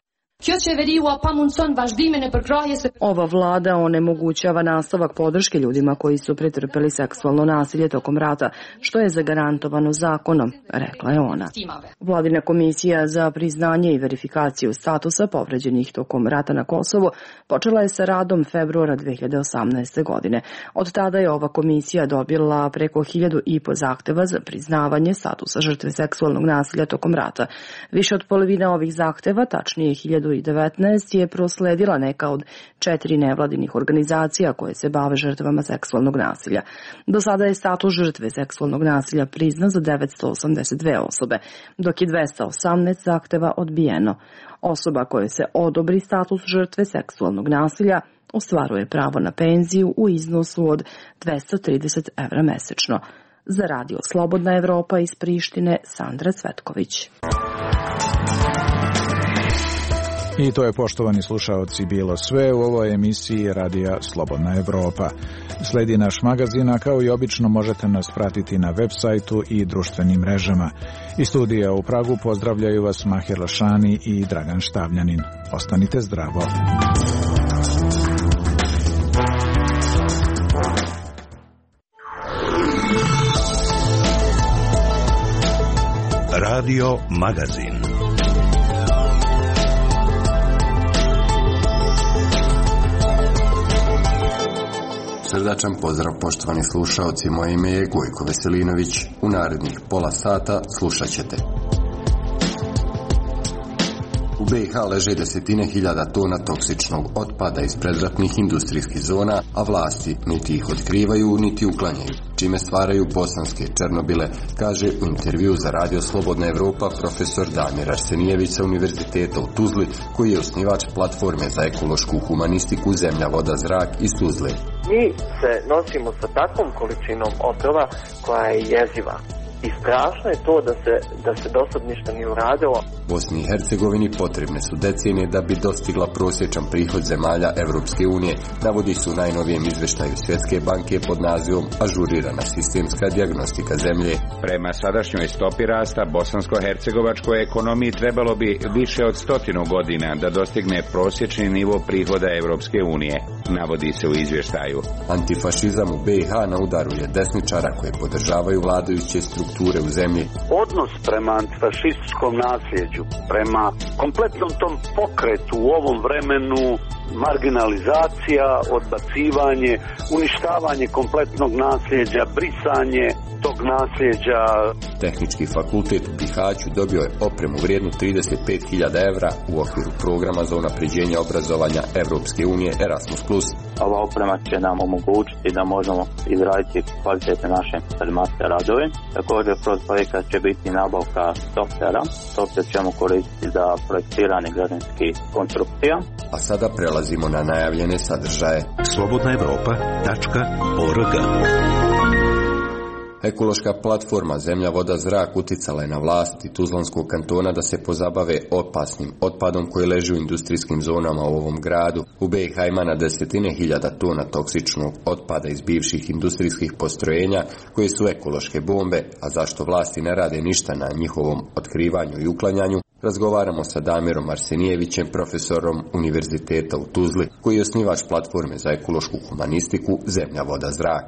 Ova vlada onemogućava nastavak podrške ljudima koji su pretrpeli seksualno nasilje tokom rata, što je zagarantovano zakonom, rekla je ona. Vladina komisija za priznanje i verifikaciju statusa povređenih tokom rata na Kosovu počela je sa radom februara 2018. godine. Od tada je ova komisija dobila preko 1.500 zahteva za priznavanje statusa žrtve seksualnog nasilja tokom rata. Više od polovine ovih zahteva, tačnije 2019, je prosledila neka od 4 nevladinih organizacija koje se bave žrtvama seksualnog nasilja. Do sada je status žrtve seksualnog nasilja priznat za 982 osobe, dok je 218 zahteva odbijeno. Osoba koje se odobri status žrtve seksualnog nasilja ostvaruje pravo na penziju u iznosu od 230 evra mesečno. Za radio Slobodna Evropa iz Prištine, Sandra Cvetković. I to je, poštovani slušaoci, bilo sve u ovoj emisiji Radija Slobodna Evropa. Sledi naš magazin, a kao i obično možete nas pratiti na web sajtu i društvenim mrežama. Iz studija u Pragu pozdravljaju vas Mahir Lašani i Dragan Štavljanin. Ostanite zdravo. Radio magazin. Srdačan pozdrav, poštovani slušaoci, moje ime je Gojko Veselinović. U narednih pola sata slušat ćete. U BiH leže desetine hiljada tona toksičnog otpada iz predratnih industrijskih zona, a vlasti niti ih otkrivaju, niti uklanjaju, čime stvaraju bosanske Černobile, kaže u intervju za Radio Slobodna Evropa profesor Damir Arsenijević sa Univerziteta u Tuzli, koji je osnivač platforme za ekološku humanistiku Zemlja, voda, zrak iz Tuzle. Mi se nosimo sa takvom količinom otrova koja je jeziva. I strašno je to da se dosad ništa nije uradilo. Bosni i Hercegovini potrebne su decenije da bi dostigla prosječan prihod zemalja Evropske unije, navodi se u najnovijem izveštaju Svjetske banke pod nazivom Ažurirana sistemska dijagnostika zemlje. Prema sadašnjoj stopi rasta, bosansko-hercegovačkoj ekonomiji trebalo bi više od 100 godina da dostigne prosječni nivo prihoda Evropske unije, navodi se u izvještaju. Antifašizam u BiH na udaru je desničara koje podržavaju vladajuće strukture u zemlji. Odnos prema antifašističkom nasljeđu, prema kompletnom tom pokretu u ovom vremenu, marginalizacija, odbacivanje, uništavanje kompletnog nasljeđa, brisanje tog nasljeđa. Tehnički fakultet u Bihaću dobio je opremu vrijednu 35.000 evra u okviru programa za unapređenje obrazovanja Evropske unije Erasmus+. Ova oprema će nam omogućiti da možemo izraditi kvalitetne naše informatske radove. Također kroz projekat će biti nabavka softvera. Softver ćemo koristiti za projektiranje građevinskih konstrukcija. A sada prelazimo na najavljene sadržaje. slobodnaevropa.org. Ekološka platforma Zemlja, voda, zrak uticala je na vlasti Tuzlanskog kantona da se pozabave opasnim otpadom koji leži u industrijskim zonama u ovom gradu. U BiH ima na desetine hiljada tona toksičnog otpada iz bivših industrijskih postrojenja koje su ekološke bombe, a zašto vlasti ne rade ništa na njihovom otkrivanju i uklanjanju, razgovaramo sa Damirom Arsenijevićem, profesorom Univerziteta u Tuzli, koji je osnivač platforme za ekološku humanistiku Zemlja, voda, zrak.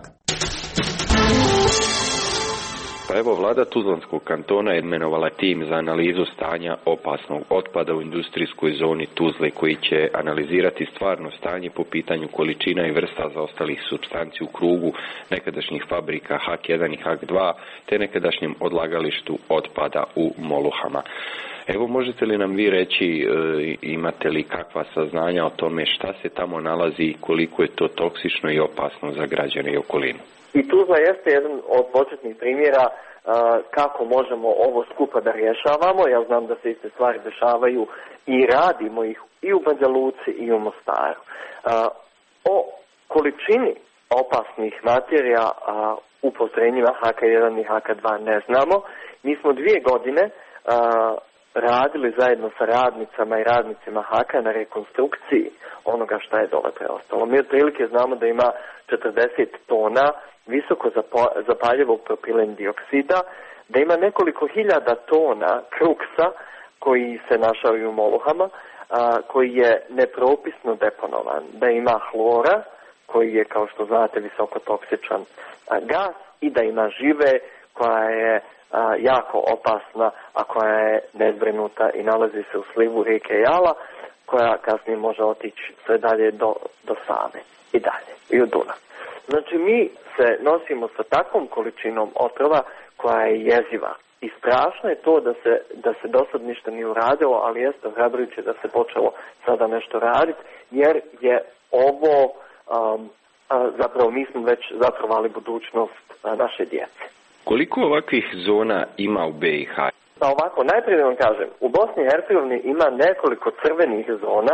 Pa evo, vlada Tuzlanskog kantona je imenovala tim za analizu stanja opasnog otpada u industrijskoj zoni Tuzle, koji će analizirati stvarno stanje po pitanju količina i vrsta zaostalih supstanci u krugu nekadašnjih fabrika HAK1 i HAK2, te nekadašnjem odlagalištu otpada u Moluhama. Evo, možete li nam vi reći, imate li kakva saznanja o tome šta se tamo nalazi i koliko je to toksično i opasno za građane i okolinu? I Tuzla jeste jedan od početnih primjera kako možemo ovo skupa da rješavamo. Ja znam da se iste stvari dešavaju i radimo ih i u Banja Luci i u Mostaru. O količini opasnih materija u postrojenjima HK1 i HK2 ne znamo. Mi smo 2 godine radili zajedno sa radnicama i radnicima HK na rekonstrukciji onoga šta je dole preostalo. Mi otprilike znamo da ima 40 tona visoko zapaljivog propilen dioksida, da ima nekoliko hiljada tona kruksa koji se našao i u Moluhama, koji je nepropisno deponovan, da ima hlora koji je, kao što znate, visoko toksičan gas, i da ima žive koja je jako opasna, a koja je nezbrinuta i nalazi se u slivu rijeke Jala, koja kasnije može otići sve dalje do Save i dalje, i u Dunav. Znači, mi se nosimo sa takvom količinom otrova koja je jeziva. I strašno je to da se dosad ništa nije uradilo, ali jeste ohrabrujuće da se počelo sada nešto raditi, jer je ovo, zapravo mi smo već zatrovali budućnost naše djece. Koliko ovakvih zona ima u BiH? Pa ovako, najprije da vam kažem, u Bosni i Hercegovini ima nekoliko crvenih zona,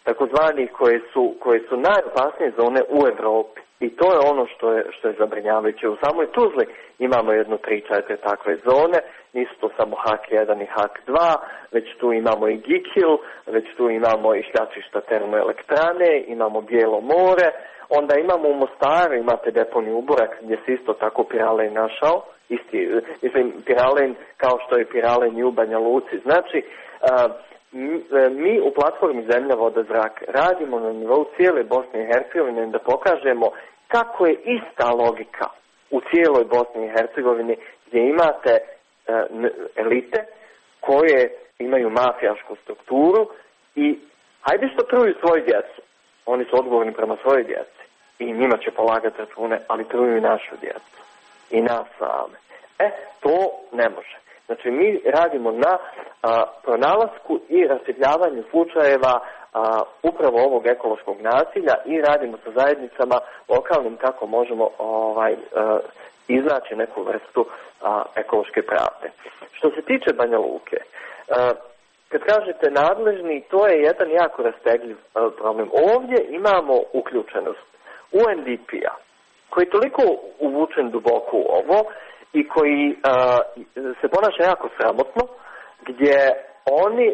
takozvanih koje su najopasnije zone u Europi. I to je ono što je zabrinjavajuće. U samoj Tuzli imamo 3-4 takve zone, nisu to samo HAK1 i HAK2, već tu imamo i Gikil, već tu imamo i šljačišta termoelektrane, imamo Bijelo more, onda imamo u Mostaru, imate deponiju Uborak gdje se isto tako piralen našao, piralen kao što je piralen i u Banja Luci. Znači, mi u platformi Zemlja, voda, zrak radimo na nivou cijele Bosne i Hercegovine da pokažemo kako je ista logika u cijeloj Bosni i Hercegovini gdje imate elite koje imaju mafijašku strukturu i hajde što truju svoju djecu. Oni su odgovorni prema svojoj djeci i njima će polagati račune, ali truju i našu djecu i nas same. To ne može. Znači, mi radimo na pronalasku i rasvjetljavanju slučajeva upravo ovog ekološkog nasilja i radimo sa zajednicama lokalnim kako možemo iznaći neku vrstu ekološke pravde. Što se tiče Banja Luke, kad kažete nadležni, to je jedan jako rastegljiv problem. Ovdje imamo uključenost UNDP-a, koji je toliko uvučen duboko u ovo i koji se ponaša jako sramotno, gdje oni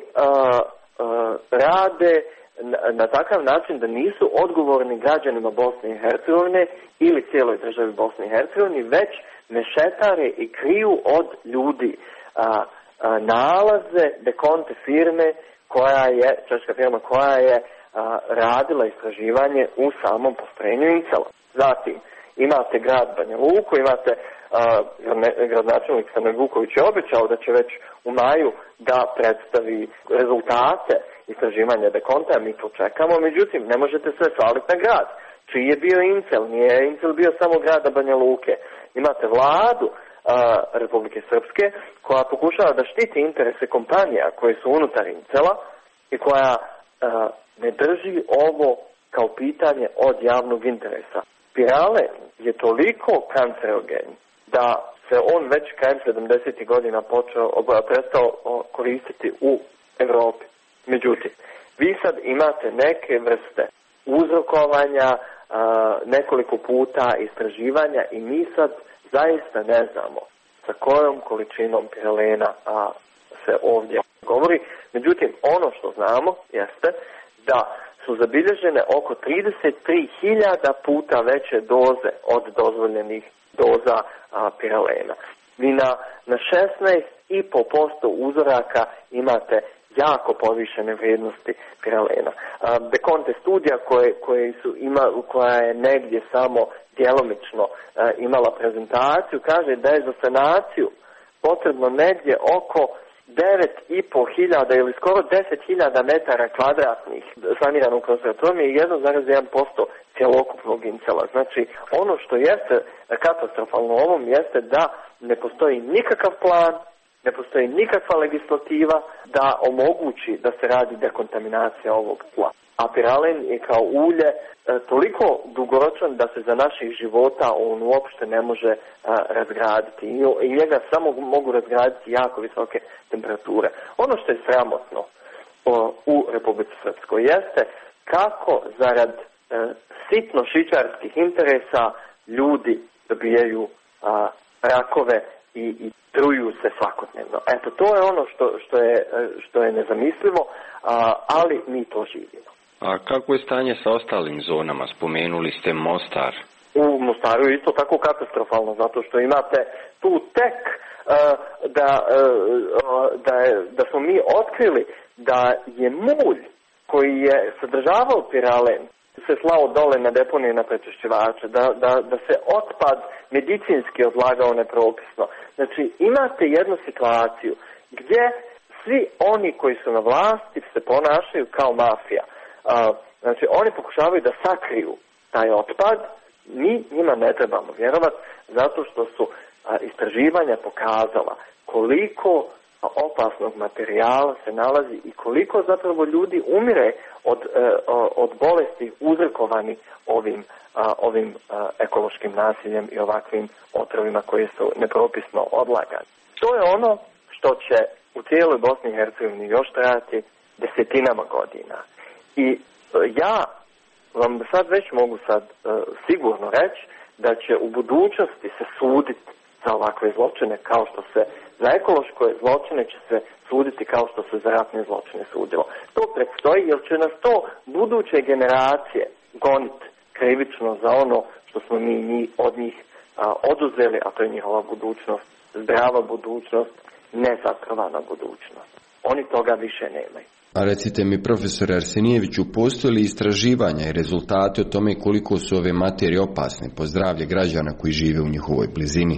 rade na takav način da nisu odgovorni građanima Bosne i Hercegovine ili cijeloj državi Bosne i Hercegovine, već mešetare i kriju od ljudi nalaze dekonte firme češka firma koja je radila istraživanje u samom postrojenju Incela. Zatim, imate grad Banja Luku, imate gradonačelnik Stanoje Vuković je obećao da će već u maju da predstavi rezultate istraživanja dekonta, mi to čekamo, međutim ne možete sve svaliti na grad. Čiji je bio Incel? Nije Incel bio samo grada Banja Luke. Imate vladu Republike Srpske koja pokušava da štiti interese kompanija koje su unutar Incela i koja ne drži ovo kao pitanje od javnog interesa. Piralen je toliko kancerogen da se on već krajem 70. godina prestao koristiti u Europi. Međutim, vi sad imate neke vrste uzrokovanja, nekoliko puta istraživanja i mi sad zaista ne znamo sa kojom količinom piralena se ovdje govori. Međutim, ono što znamo jeste da su zabilježene oko 33.000 puta veće doze od dozvoljenih doza piralena. Vi na 16,5% uzoraka imate jako povišene vrijednosti piralena. Dekonte studija koja je negdje samo djelomično imala prezentaciju, kaže da je za sanaciju potrebno negdje oko 9.500 ili skoro 10.000 metara kvadratnih saniranog prostora. To je 1,1% cjelokupnog Incela. Znači, ono što jeste katastrofalno u ovom jeste da ne postoji nikakav plan, ne postoji nikakva legislativa da omogući da se radi dekontaminacija ovog tla. A piralen je kao ulje toliko dugoročan da se za naših života on uopšte ne može razgraditi. I njega samo mogu razgraditi jako visoke temperature. Ono što je sramotno u Republici Srpskoj jeste kako zarad sitno šičarskih interesa ljudi dobijaju rakove i truju se svakodnevno. Eto, to je ono što je nezamislivo, ali mi to živimo. A kako je stanje sa ostalim zonama? Spomenuli ste Mostar. U Mostaru je isto tako katastrofalno, zato što imate tu tek da smo mi otkrili da je mulj koji je sadržavao piralen se slao dole na deponije na prečišćivače, da se otpad medicinski odlagao nepropisno. Znači, imate jednu situaciju gdje svi oni koji su na vlasti se ponašaju kao mafija. Znači, oni pokušavaju da sakriju taj otpad, mi njima ne trebamo vjerovati, zato što su istraživanja pokazala koliko opasnog materijala se nalazi i koliko zapravo ljudi umire od bolesti uzrokovani ovim ekološkim nasiljem i ovakvim otrovima koji su nepropisno odlagani. To je ono što će u cijeloj Bosni i Hercegovini još trajati desetinama godina. I Ja vam sad već mogu sigurno reći da će u budućnosti se suditi za ovakve zločine kao što se za ekološke zločine će se suditi kao što se za ratne zločine sudilo. To predstoji jer će nas to buduće generacije goniti krivično za ono što smo mi od njih oduzeli, a to je njihova budućnost, zdrava budućnost, nezatrovana budućnost. Oni toga više nemaju. A recite mi, profesor Arsenijeviću, postoje li istraživanja i rezultate o tome koliko su ove materije opasne po zdravlje građana koji žive u njihovoj blizini?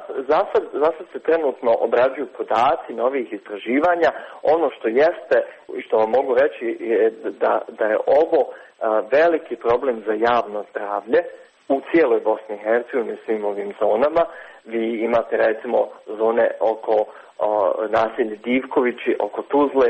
Zasad se trenutno obrađuju podaci novih istraživanja. Ono što jeste i što vam mogu reći je da je ovo veliki problem za javno zdravlje u cijeloj Bosni i Hercegovini, svim ovim zonama. Vi imate recimo zone oko naselje Divkovići, oko Tuzle,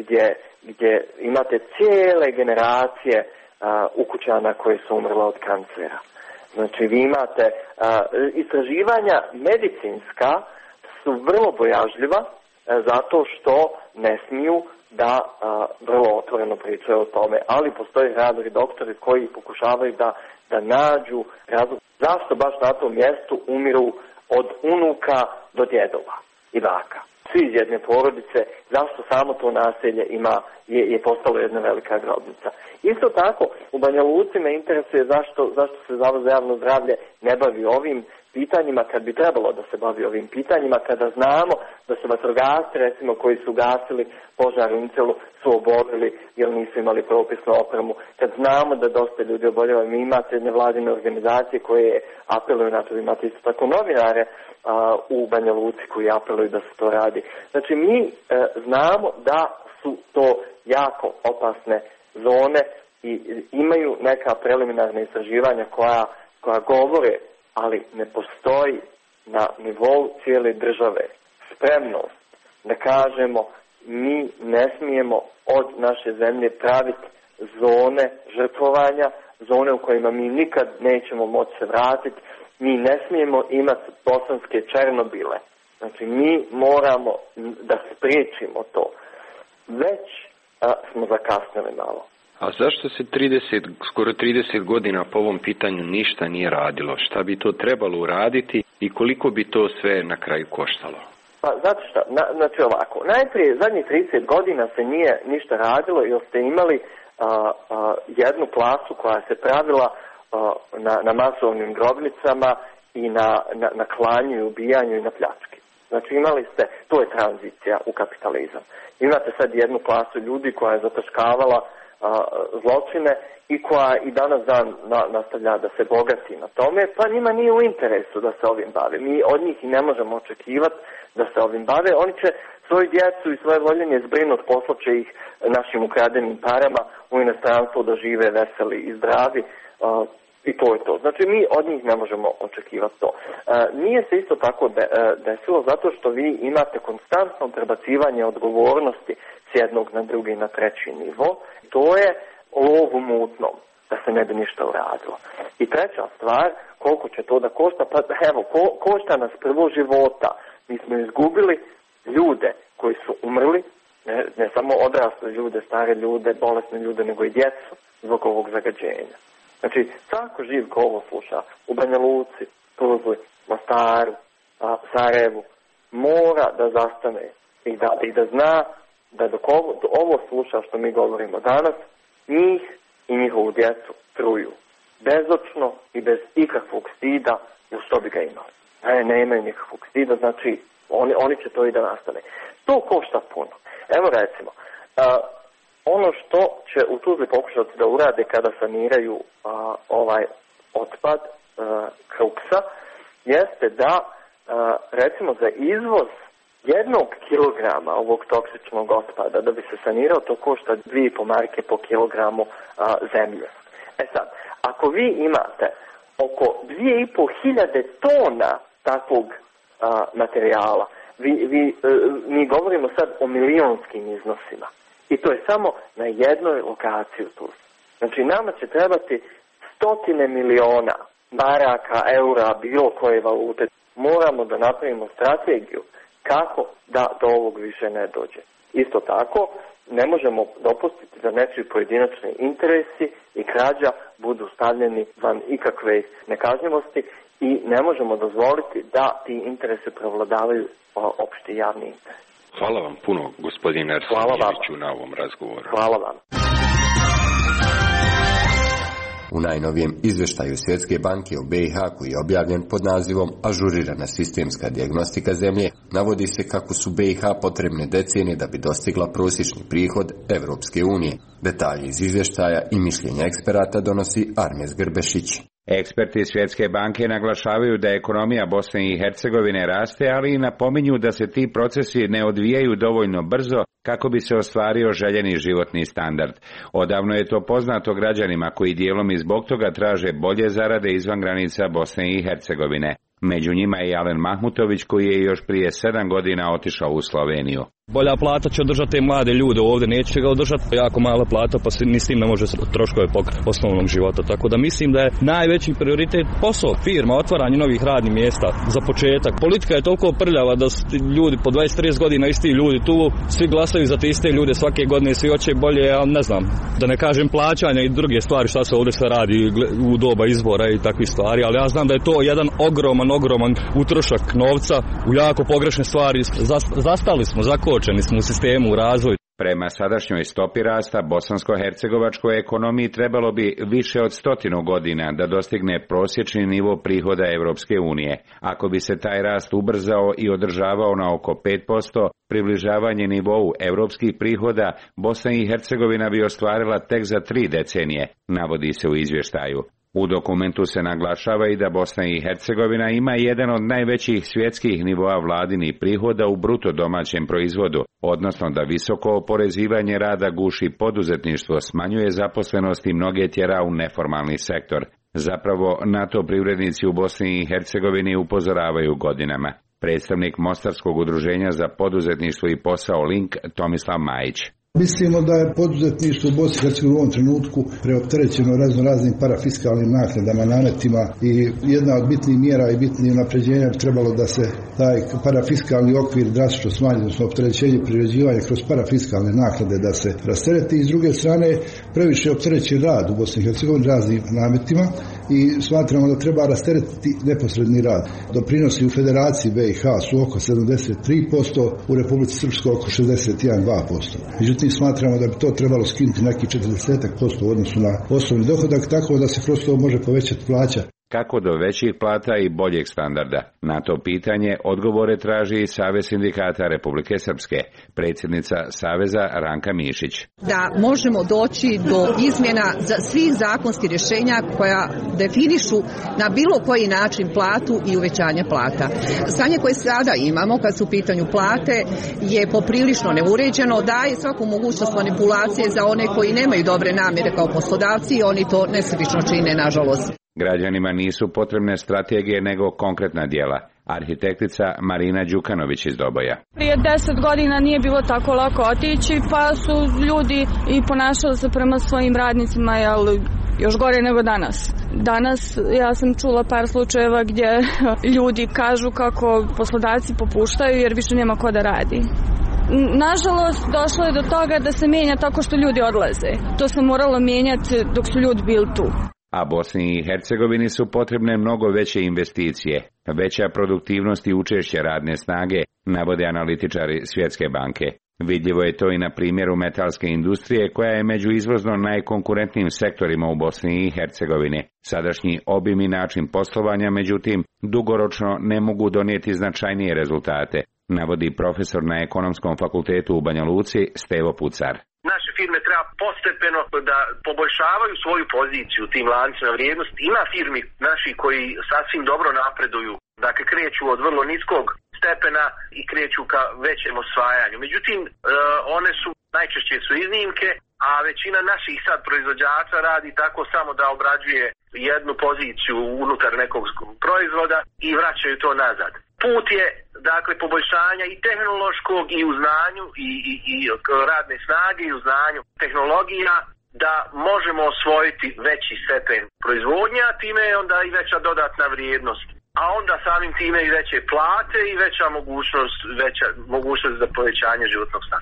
gdje imate cijele generacije ukućana koji su umrle od kancera. Znači vi imate istraživanja medicinska su vrlo bojažljiva zato što ne smiju da vrlo otvoreno pričaju o tome, ali postoje radori doktori koji pokušavaju da nađu razlog zašto baš na tom mjestu umiru od unuka do djedova i baka. Svi iz jedne porodice, zašto samo to naselje je postalo jedna velika grobnica. Isto tako, u Banja Luci me interesuje zašto se Zavod za javno zdravlje ne bavi ovim pitanjima kad bi trebalo da se bavi ovim pitanjima, kada znamo da su vatrogasci, recimo, koji su gasili požar u Incelu, su obolili jer nisu imali propisnu opremu, kad znamo da dosta ljudi oboljeva. Mi imate nevladine organizacije koje apeluju na to, imate isto tako novinare u Banja Luci koji apeluju da se to radi. Znači mi znamo da su to jako opasne zone i imaju neka preliminarna istraživanja koja govore, ali ne postoji na nivou cijele države spremnost da kažemo mi ne smijemo od naše zemlje praviti zone žrtvovanja, zone u kojima mi nikad nećemo moći se vratiti. Mi ne smijemo imati bosanske Černobile. Znači mi moramo da spriječimo to. Već smo zakasnili malo. A zašto se skoro 30 godina po ovom pitanju ništa nije radilo? Šta bi to trebalo uraditi i koliko bi to sve na kraju koštalo? Pa znate šta, znači ovako, najprije zadnjih 30 godina se nije ništa radilo jer ste imali jednu klasu koja se pravila na masovnim grobnicama i na klanju i ubijanju i na pljački. Znači imali ste, to je tranzicija u kapitalizam. Imate sad jednu klasu ljudi koja je zataškavala zločine i koja i danas dan nastavlja da se bogati na tome, pa njima nije u interesu da se ovim bave. Mi od njih i ne možemo očekivati da se ovim bave. Oni će svoju djecu i svoje voljenje zbrinut, poslat će ih našim ukradenim parama u inostranstvo da žive veseli i zdravi i to je to. Znači mi od njih ne možemo očekivati to. Nije se isto tako desilo zato što vi imate konstantno prebacivanje odgovornosti s jednog na drugi na treći nivo. To je lov u mutnom, da se ne bi ništa uradilo. I treća stvar, koliko će to da košta? Pa evo, košta nas prvo života. Mi smo izgubili ljude koji su umrli, ne samo odrasle ljude, stare ljude, bolesne ljude, nego i djecu zbog ovog zagađenja. Znači, svako živ ko ovo sluša u Banja Luci, Tuzli, Mostaru, Sarajevu, mora da zastane i da zna da dok ovo sluša što mi govorimo danas, njih i njihovu djecu truju. Bezočno i bez ikakvog stida, u što bi ga imali. Ne imaju nikakvog stida, znači oni će to i da nastane. To košta puno. Evo recimo, ono što će u Tuzli pokušati da urade kada saniraju ovaj otpad kruksa, jeste da recimo za izvoz 1 kilograma ovog toksičnog otpada, da bi se sanirao, to košta 2,5 marke po kilogramu zemlje. E sad, ako vi imate oko 2.500 tona takvog materijala, mi govorimo sad o milionskim iznosima. I to je samo na jednoj lokaciji u Tuzli. Znači nama će trebati 100 miliona maraka, eura, bilo koje valute. Moramo da napravimo strategiju kako da do ovog više ne dođe. Isto tako, ne možemo dopustiti da nečiji pojedinačni interesi i krađa budu stavljeni van ikakve nekažnjivosti i ne možemo dozvoliti da ti interesi prevladavaju opšti javni interes. Hvala vam puno, gospodine Arsenijeviću, na ovom razgovoru. Hvala vam. U najnovijem izvještaju Svjetske banke o BiH, koji je objavljen pod nazivom Ažurirana sistemska dijagnostika zemlje, navodi se kako su BiH potrebne decenije da bi dostigla prosječni prihod Evropske unije. Detalje iz izvještaja i mišljenja eksperata donosi Armes Grbešić. Eksperti Svjetske banke naglašavaju da ekonomija Bosne i Hercegovine raste, ali i napominju da se ti procesi ne odvijaju dovoljno brzo kako bi se ostvario željeni životni standard. Odavno je to poznato građanima koji dijelom i zbog toga traže bolje zarade izvan granica Bosne i Hercegovine. Među njima je Alen Mahmutović, koji je još prije 7 godina otišao u Sloveniju. Bolja plata će održati te mlade ljude ovdje, neće ga održati jako mala plata, pa se ni s tim ne može troškove pokriti osnovnog života. Tako da mislim da je najveći prioritet posao, firma, otvaranje novih radnih mjesta za početak. Politika je toliko prljava da su ljudi po 20-30 godina isti ljudi tu, svi glasaju za te iste ljude svake godine, svi hoće bolje, ja ne znam, da ne kažem plaćanja i druge stvari šta se ovdje sve radi u doba izbora i takvih stvari, ali ja znam da je to jedan ogroman utrošak novca u jako pogrešne stvari. Zastali smo, zakočeni smo u sistemu, u razvoju. Prema sadašnjoj stopi rasta, bosansko-hercegovačkoj ekonomiji trebalo bi više od 100 godina da dostigne prosječni nivo prihoda Evropske unije. Ako bi se taj rast ubrzao i održavao na oko 5%, približavanje nivou evropskih prihoda, Bosna i Hercegovina bi ostvarila tek za 3 decenije, navodi se u izvještaju. U dokumentu se naglašava i da Bosna i Hercegovina ima jedan od najvećih svjetskih nivoa vladinih prihoda u bruto domaćem proizvodu, odnosno da visoko oporezivanje rada guši poduzetništvo, smanjuje zaposlenost i mnoge tjera u neformalni sektor. Zapravo, na to privrednici u Bosni i Hercegovini upozoravaju godinama. Predstavnik Mostarskog udruženja za poduzetništvo i posao Link, Tomislav Majić. Mislimo da je poduzetništvo u Bosni i Hercegovini u ovom trenutku preopterećeno raznim parafiskalnim naknadama, nametima i jedna od bitnih mjera i bitnih unapređenja bi trebalo da se taj parafiskalni okvir drastično smanji, odnosno opterećenje priređivanja kroz parafiskalne naknade da se rastereti. I s druge strane, previše opterećen rad u Bosni i Hercegovini raznim nametima i smatramo da treba rasteretiti neposredni rad. Doprinosi u Federaciji BiH su oko 73%, u Republici Srpskoj oko 61,2%. Međutim, smatramo da bi to trebalo skinuti neki 40% u odnosu na osnovni dohodak, tako da se kroz to može povećati plaća. Kako do većih plata i boljeg standarda? Na to pitanje odgovore traži i Savez sindikata Republike Srpske, predsjednica Saveza Ranka Mišić. Da možemo doći do izmjena za svih zakonskih rješenja koja definišu na bilo koji način platu i uvećanje plata. Stanje koje sada imamo kad su u pitanju plate je poprilično neuređeno, daje svaku mogućnost manipulacije za one koji nemaju dobre namjere kao poslodavci i oni to nesebično čine, nažalost. Građanima nisu potrebne strategije nego konkretna djela. Arhitektica Marina Đukanović iz Doboja. Prije 10 godina nije bilo tako lako otići, pa su ljudi i ponašali se prema svojim radnicima, još gore nego danas. Danas ja sam čula par slučajeva gdje ljudi kažu kako poslodavci popuštaju jer više nema ko da radi. Nažalost, došlo je do toga da se mijenja tako što ljudi odlaze. To se moralo mijenjati dok su ljudi bili tu. A Bosni i Hercegovini su potrebne mnogo veće investicije, veća produktivnost i učešće radne snage, navode analitičari Svjetske banke. Vidljivo je to i na primjeru metalske industrije, koja je među izvozno najkonkurentnijim sektorima u Bosni i Hercegovini. Sadašnji obim i način poslovanja, međutim, dugoročno ne mogu donijeti značajnije rezultate, navodi profesor na Ekonomskom fakultetu u Banja Luci Stevo Pucar. Naše firme treba postepeno da poboljšavaju svoju poziciju u tim lancima vrijednosti. Ima firmi naši koji sasvim dobro napreduju, dakle kreću od vrlo niskog stepena i kreću ka većem osvajanju. Međutim, one su najčešće su iznimke, a većina naših sad proizvođača radi tako samo da obrađuje jednu poziciju unutar nekog proizvoda i vraćaju to nazad. Put je, dakle, poboljšanja i tehnološkog i u znanju i radne snage i u znanju tehnologija da možemo osvojiti veći stepen proizvodnja, a time je onda i veća dodatna vrijednost. A onda samim time i veće plate i veća mogućnost za povećanje životnog standarda.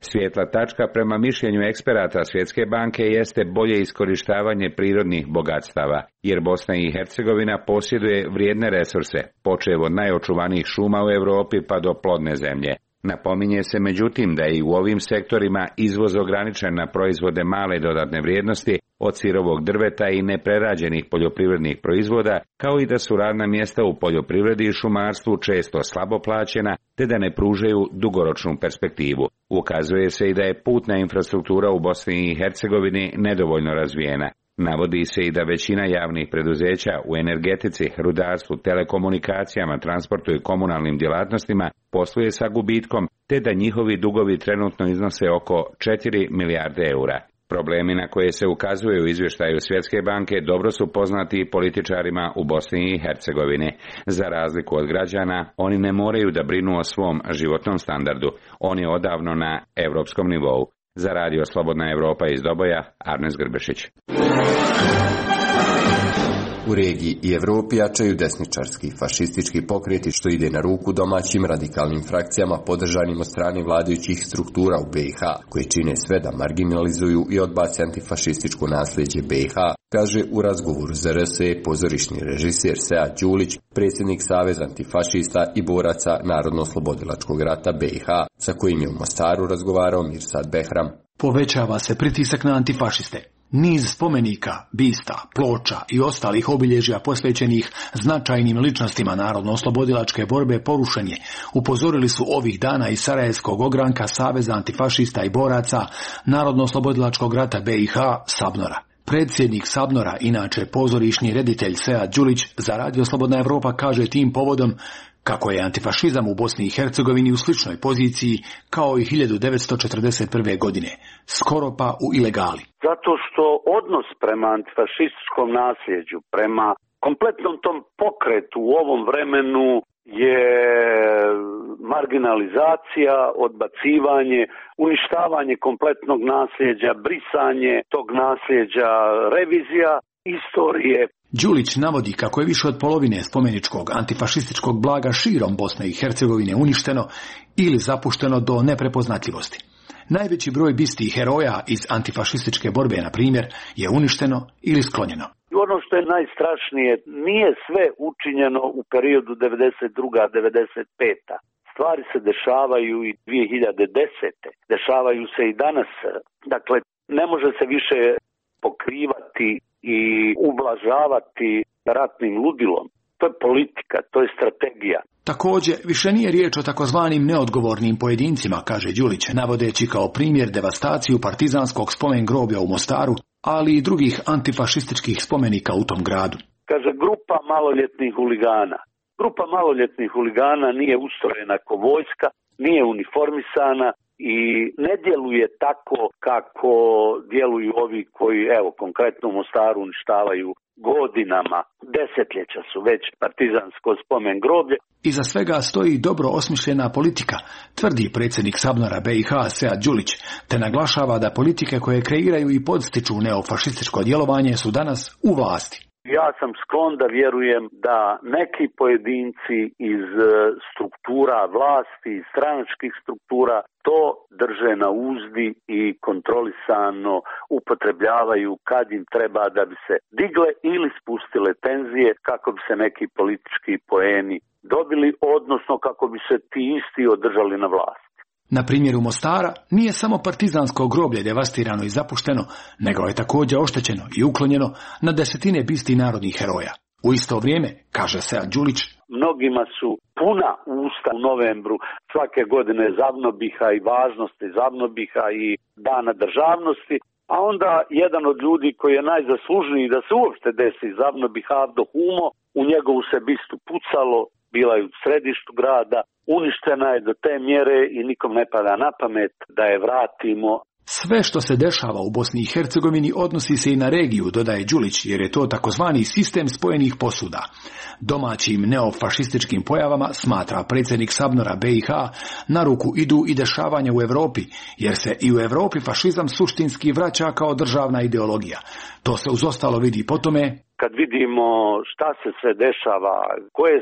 Svijetla tačka prema mišljenju eksperata Svjetske banke jeste bolje iskorištavanje prirodnih bogatstava, jer Bosna i Hercegovina posjeduje vrijedne resurse, počev od najočuvanijih šuma u Europi pa do plodne zemlje. Napominje se međutim da je i u ovim sektorima izvoz ograničen na proizvode male dodatne vrijednosti, od sirovog drveta i neprerađenih poljoprivrednih proizvoda, kao i da su radna mjesta u poljoprivredi i šumarstvu često slabo plaćena, te da ne pružaju dugoročnu perspektivu. Ukazuje se i da je putna infrastruktura u Bosni i Hercegovini nedovoljno razvijena. Navodi se i da većina javnih preduzeća u energetici, rudarstvu, telekomunikacijama, transportu i komunalnim djelatnostima posluje sa gubitkom, te da njihovi dugovi trenutno iznose oko 4 milijarde eura. Problemi na koje se ukazuje u izvještaju Svjetske banke dobro su poznati i političarima u Bosni i Hercegovini. Za razliku od građana, oni ne moraju da brinu o svom životnom standardu. On je odavno na europskom nivou. Za radio Slobodna Evropa iz Doboja, Arnes Grbešić. U regiji i Evropi jačaju desničarski fašistički pokreti, što ide na ruku domaćim radikalnim frakcijama podržanim od strane vladajućih struktura u BiH, koji čine sve da marginalizuju i odbace antifašističko nasljeđe BiH, kaže u razgovoru za RSE pozorišni režiser Sead Đulić, predsjednik Saveza antifašista i boraca Narodno-oslobodilačkog rata BiH, sa kojim je u Mostaru razgovarao Mirsad Behram. Povećava se pritisak na antifašiste. Niz spomenika, bista, ploča i ostalih obilježja posvećenih značajnim ličnostima narodno-oslobodilačke borbe porušen je, upozorili su ovih dana iz Sarajevskog ogranka Saveza antifašista i boraca Narodno-oslobodilačkog rata BiH Sabnora. Predsjednik Sabnora, inače pozorišni reditelj Sead Đulić, za radio Slobodna Evropa kaže tim povodom kako je antifašizam u Bosni i Hercegovini u sličnoj poziciji kao i 1941. godine, skoro pa u ilegali. Zato što odnos prema antifašističkom nasljeđu, prema kompletnom tom pokretu u ovom vremenu je marginalizacija, odbacivanje, uništavanje kompletnog nasljeđa, brisanje tog nasljeđa, revizija istorije. Đulić navodi kako je više od polovine spomeničkog antifašističkog blaga širom Bosne i Hercegovine uništeno ili zapušteno do neprepoznatljivosti. Najveći broj bisti i heroja iz antifašističke borbe, na primjer, je uništeno ili sklonjeno. Ono što je najstrašnije, nije sve učinjeno u periodu 92-95. Stvari se dešavaju i 2010. Dešavaju se i danas. Dakle, ne može se više pokrivati i ublažavati ratnim ludilom. To je politika, to je strategija. Također, više nije riječ o takozvanim neodgovornim pojedincima, kaže Đulić, navodeći kao primjer devastaciju partizanskog spomen groblja u Mostaru, ali i drugih antifašističkih spomenika u tom gradu. Kaže, grupa maloljetnih huligana. Grupa maloljetnih huligana nije ustrojena kao vojska, nije uniformisana i ne djeluje tako kako djeluju ovi koji, evo, konkretno u Mostaru uništavaju godinama, desetljeća su već partizansko spomen groblje. Iza svega stoji dobro osmišljena politika, tvrdi predsjednik Sabnora BiH Sead Đulić, te naglašava da politike koje kreiraju i podstiču neofašističko djelovanje su danas u vlasti. Ja sam sklon da vjerujem da neki pojedinci iz struktura vlasti, iz stranačkih struktura to drže na uzdi i kontrolisano upotrebljavaju kad im treba da bi se digle ili spustile tenzije kako bi se neki politički poeni dobili, odnosno kako bi se ti isti održali na vlasti. Na primjeru Mostara nije samo partizansko groblje devastirano i zapušteno, nego je također oštećeno i uklonjeno na desetine bisti narodnih heroja. U isto vrijeme, kaže Sead Đulić, mnogima su puna usta u novembru svake godine Zavnobiha i važnosti Zavnobiha i Dana državnosti, a onda jedan od ljudi koji je najzaslužniji da se uopšte desi Zavnobih, Avdo Humo, u njegovu se bistu pucalo, bila je u središtu grada, uništena je do te mjere i nikom ne pada na pamet da je vratimo. Sve što se dešava u Bosni i Hercegovini odnosi se i na regiju, dodaje Đulić, jer je to takozvani sistem spojenih posuda. Domaćim neofašističkim pojavama, smatra predsjednik Sabnora BiH, na ruku idu i dešavanja u Europi, jer se i u Europi fašizam suštinski vraća kao državna ideologija. To se uz ostalo vidi po tome. Kad vidimo šta se sve dešava, koje su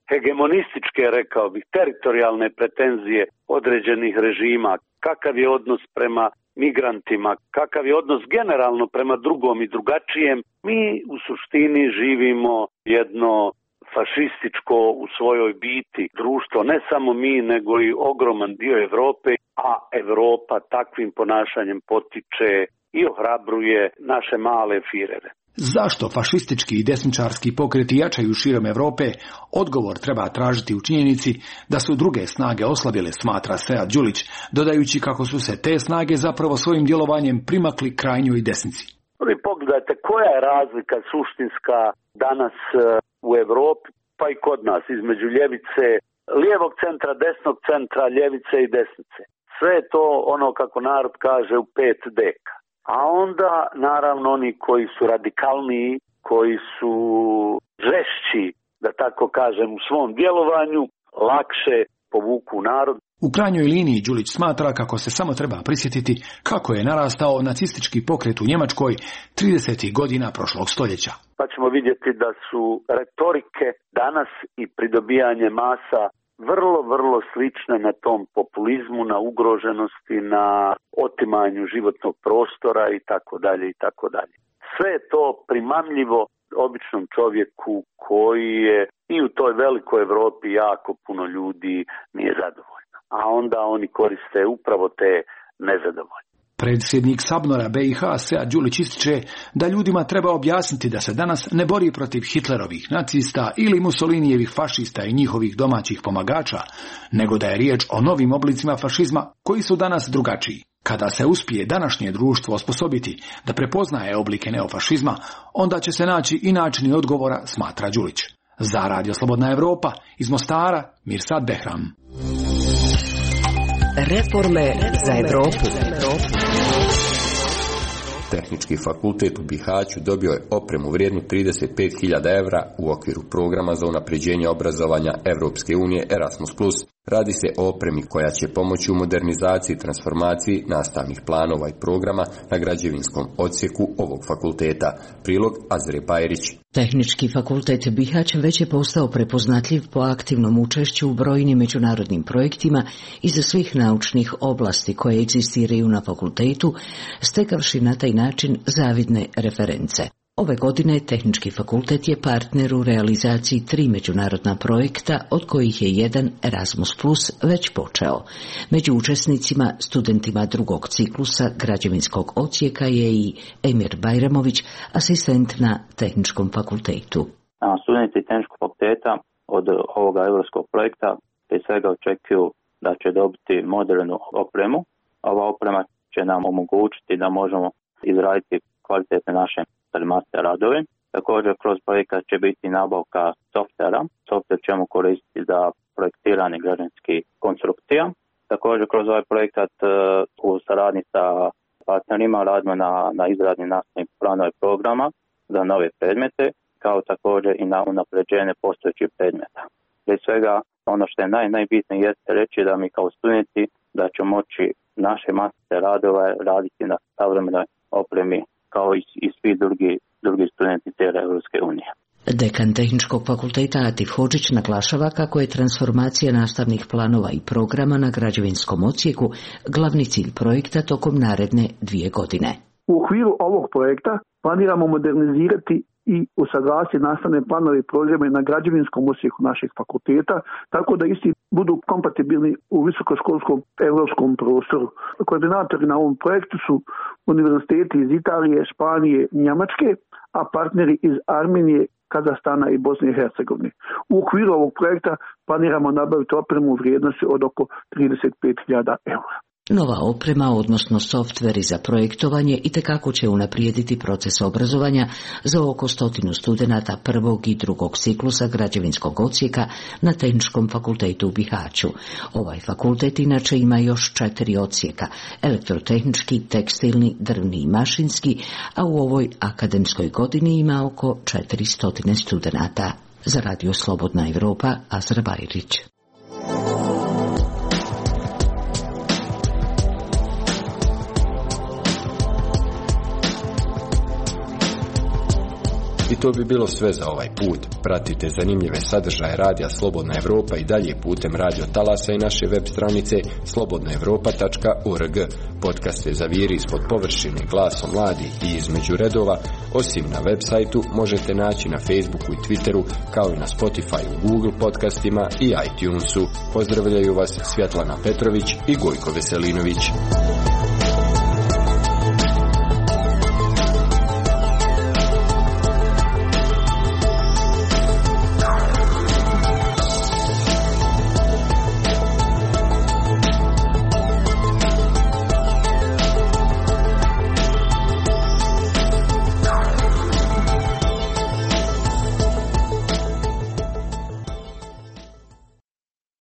hegemonističke, rekao bih, teritorijalne pretenzije određenih režima, kakav je odnos prema migrantima, kakav je odnos generalno prema drugom i drugačijem, mi u suštini živimo jedno fašističko u svojoj biti društvo, ne samo mi, nego i ogroman dio Evrope, a Evropa takvim ponašanjem potiče i ohrabruje naše male firere. Zašto fašistički i desničarski pokreti jačaju širom Europe, odgovor treba tražiti u činjenici da su druge snage oslabile, smatra Sead Đulić, dodajući kako su se te snage zapravo svojim djelovanjem primakli krajnjoj desnici. Pogledajte koja je razlika suštinska danas u Europi, pa i kod nas, između ljevice, lijevog centra, desnog centra, ljevice i desnice. Sve je to ono, kako narod kaže, u 5 deka. A onda, naravno, oni koji su radikalniji, koji su žešći, da tako kažem, u svom djelovanju, lakše povuku narod. U krajnjoj liniji Đulić smatra kako se samo treba prisjetiti kako je narastao nacistički pokret u Njemačkoj 30. godina prošlog stoljeća. Pa ćemo vidjeti da su retorike danas i pridobijanje masa vrlo slične na tom populizmu, na ugroženosti, na otimanju životnog prostora i tako dalje i tako dalje. Sve je to primamljivo običnom čovjeku koji je i u toj velikoj Europi jako puno ljudi nije zadovoljno. A onda oni koriste upravo te nezadovoljne. Predsjednik Sabnora BiH Sead Đulić ističe da ljudima treba objasniti da se danas ne bori protiv Hitlerovih nacista ili Mussolinijevih fašista i njihovih domaćih pomagača, nego da je riječ o novim oblicima fašizma koji su danas drugačiji. Kada se uspije današnje društvo osposobiti da prepoznaje oblike neofašizma, onda će se naći i načini odgovora, smatra Đulić. Za Radio Slobodna Evropa, iz Mostara, Mirsad Behram. Reforme za Evropu. Tehnički fakultet u Bihaću dobio je opremu vrijednu 35.000 evra u okviru programa za unapređenje obrazovanja Evropske unije Erasmus+. Radi se o opremi koja će pomoći u modernizaciji i transformaciji nastavnih planova i programa na građevinskom odsjeku ovog fakulteta. Prilog Azre Bajrić. Tehnički fakultet Bihać već je postao prepoznatljiv po aktivnom učešću u brojnim međunarodnim projektima iz svih naučnih oblasti koje egzistiraju na fakultetu, stekavši na taj način zavidne reference. Ove godine Tehnički fakultet je partner u realizaciji 3 međunarodna projekta, od kojih je jedan Erasmus Plus već počeo. Među učesnicima, studentima drugog ciklusa građevinskog odsjeka je i Emir Bajramović, asistent na Tehničkom fakultetu. Studenti Tehničkog fakulteta od ovoga europskog projekta prije svega očekuju da će dobiti modernu opremu. Ova oprema će nam omogućiti da možemo izraditi kvalitetne naše master radove. Također kroz projekat će biti nabavka softvera. Softver ćemo koristiti za projektiranje građevinskih konstrukcija. Također kroz ovaj projekat u saradnji sa partnerima radimo na izradi nastavnih planova i programa za nove predmete, kao također i na unapređenje postojećih predmeta. Prije svega ono što je najbitnije jeste reći da mi kao studenti da ćemo moći naše master radove raditi na savremenoj opremi kao i svi drugi studenti cijele Europske unije. Dekan Tehničkog fakulteta Atif Hodžić naglašava kako je transformacija nastavnih planova i programa na građevinskom odsjeku glavni cilj projekta tokom naredne 2 godine. U okviru ovog projekta planiramo modernizirati i usaglasiti nastavne planove i programe na građevinskom odsjeku našeg fakulteta, tako da isti budu kompatibilni u visokoškolskom europskom prostoru. Koordinatori na ovom projektu su univerziteti iz Italije, Španije, Njemačke, a partneri iz Armenije, Kazahstana i Bosne i Hercegovine. U okviru ovog projekta planiramo nabaviti opremu u vrijednosti od oko 35.000 eura. Nova oprema, odnosno softveri za projektovanje, itekako će unaprijediti proces obrazovanja za oko 100 studenata prvog i drugog ciklusa građevinskog odsjeka na Tehničkom fakultetu u Bihaću. Ovaj fakultet inače ima još 4 odsjeka, elektrotehnički, tekstilni, drvni i mašinski, a u ovoj akademskoj godini ima oko 400 studenata. Za Radio Slobodna Evropa, Azra Bajrić. I to bi bilo sve za ovaj put. Pratite zanimljive sadržaje Radija Slobodna Evropa i dalje putem radio talasa i naše web stranice slobodnaevropa.org. Podcaste Zaviri ispod površine, Glasom mladih i Između redova, osim na web sajtu, možete naći na Facebooku i Twitteru, kao i na Spotify, Google podcastima i iTunesu. Pozdravljaju vas Svjetlana Petrović i Gojko Veselinović.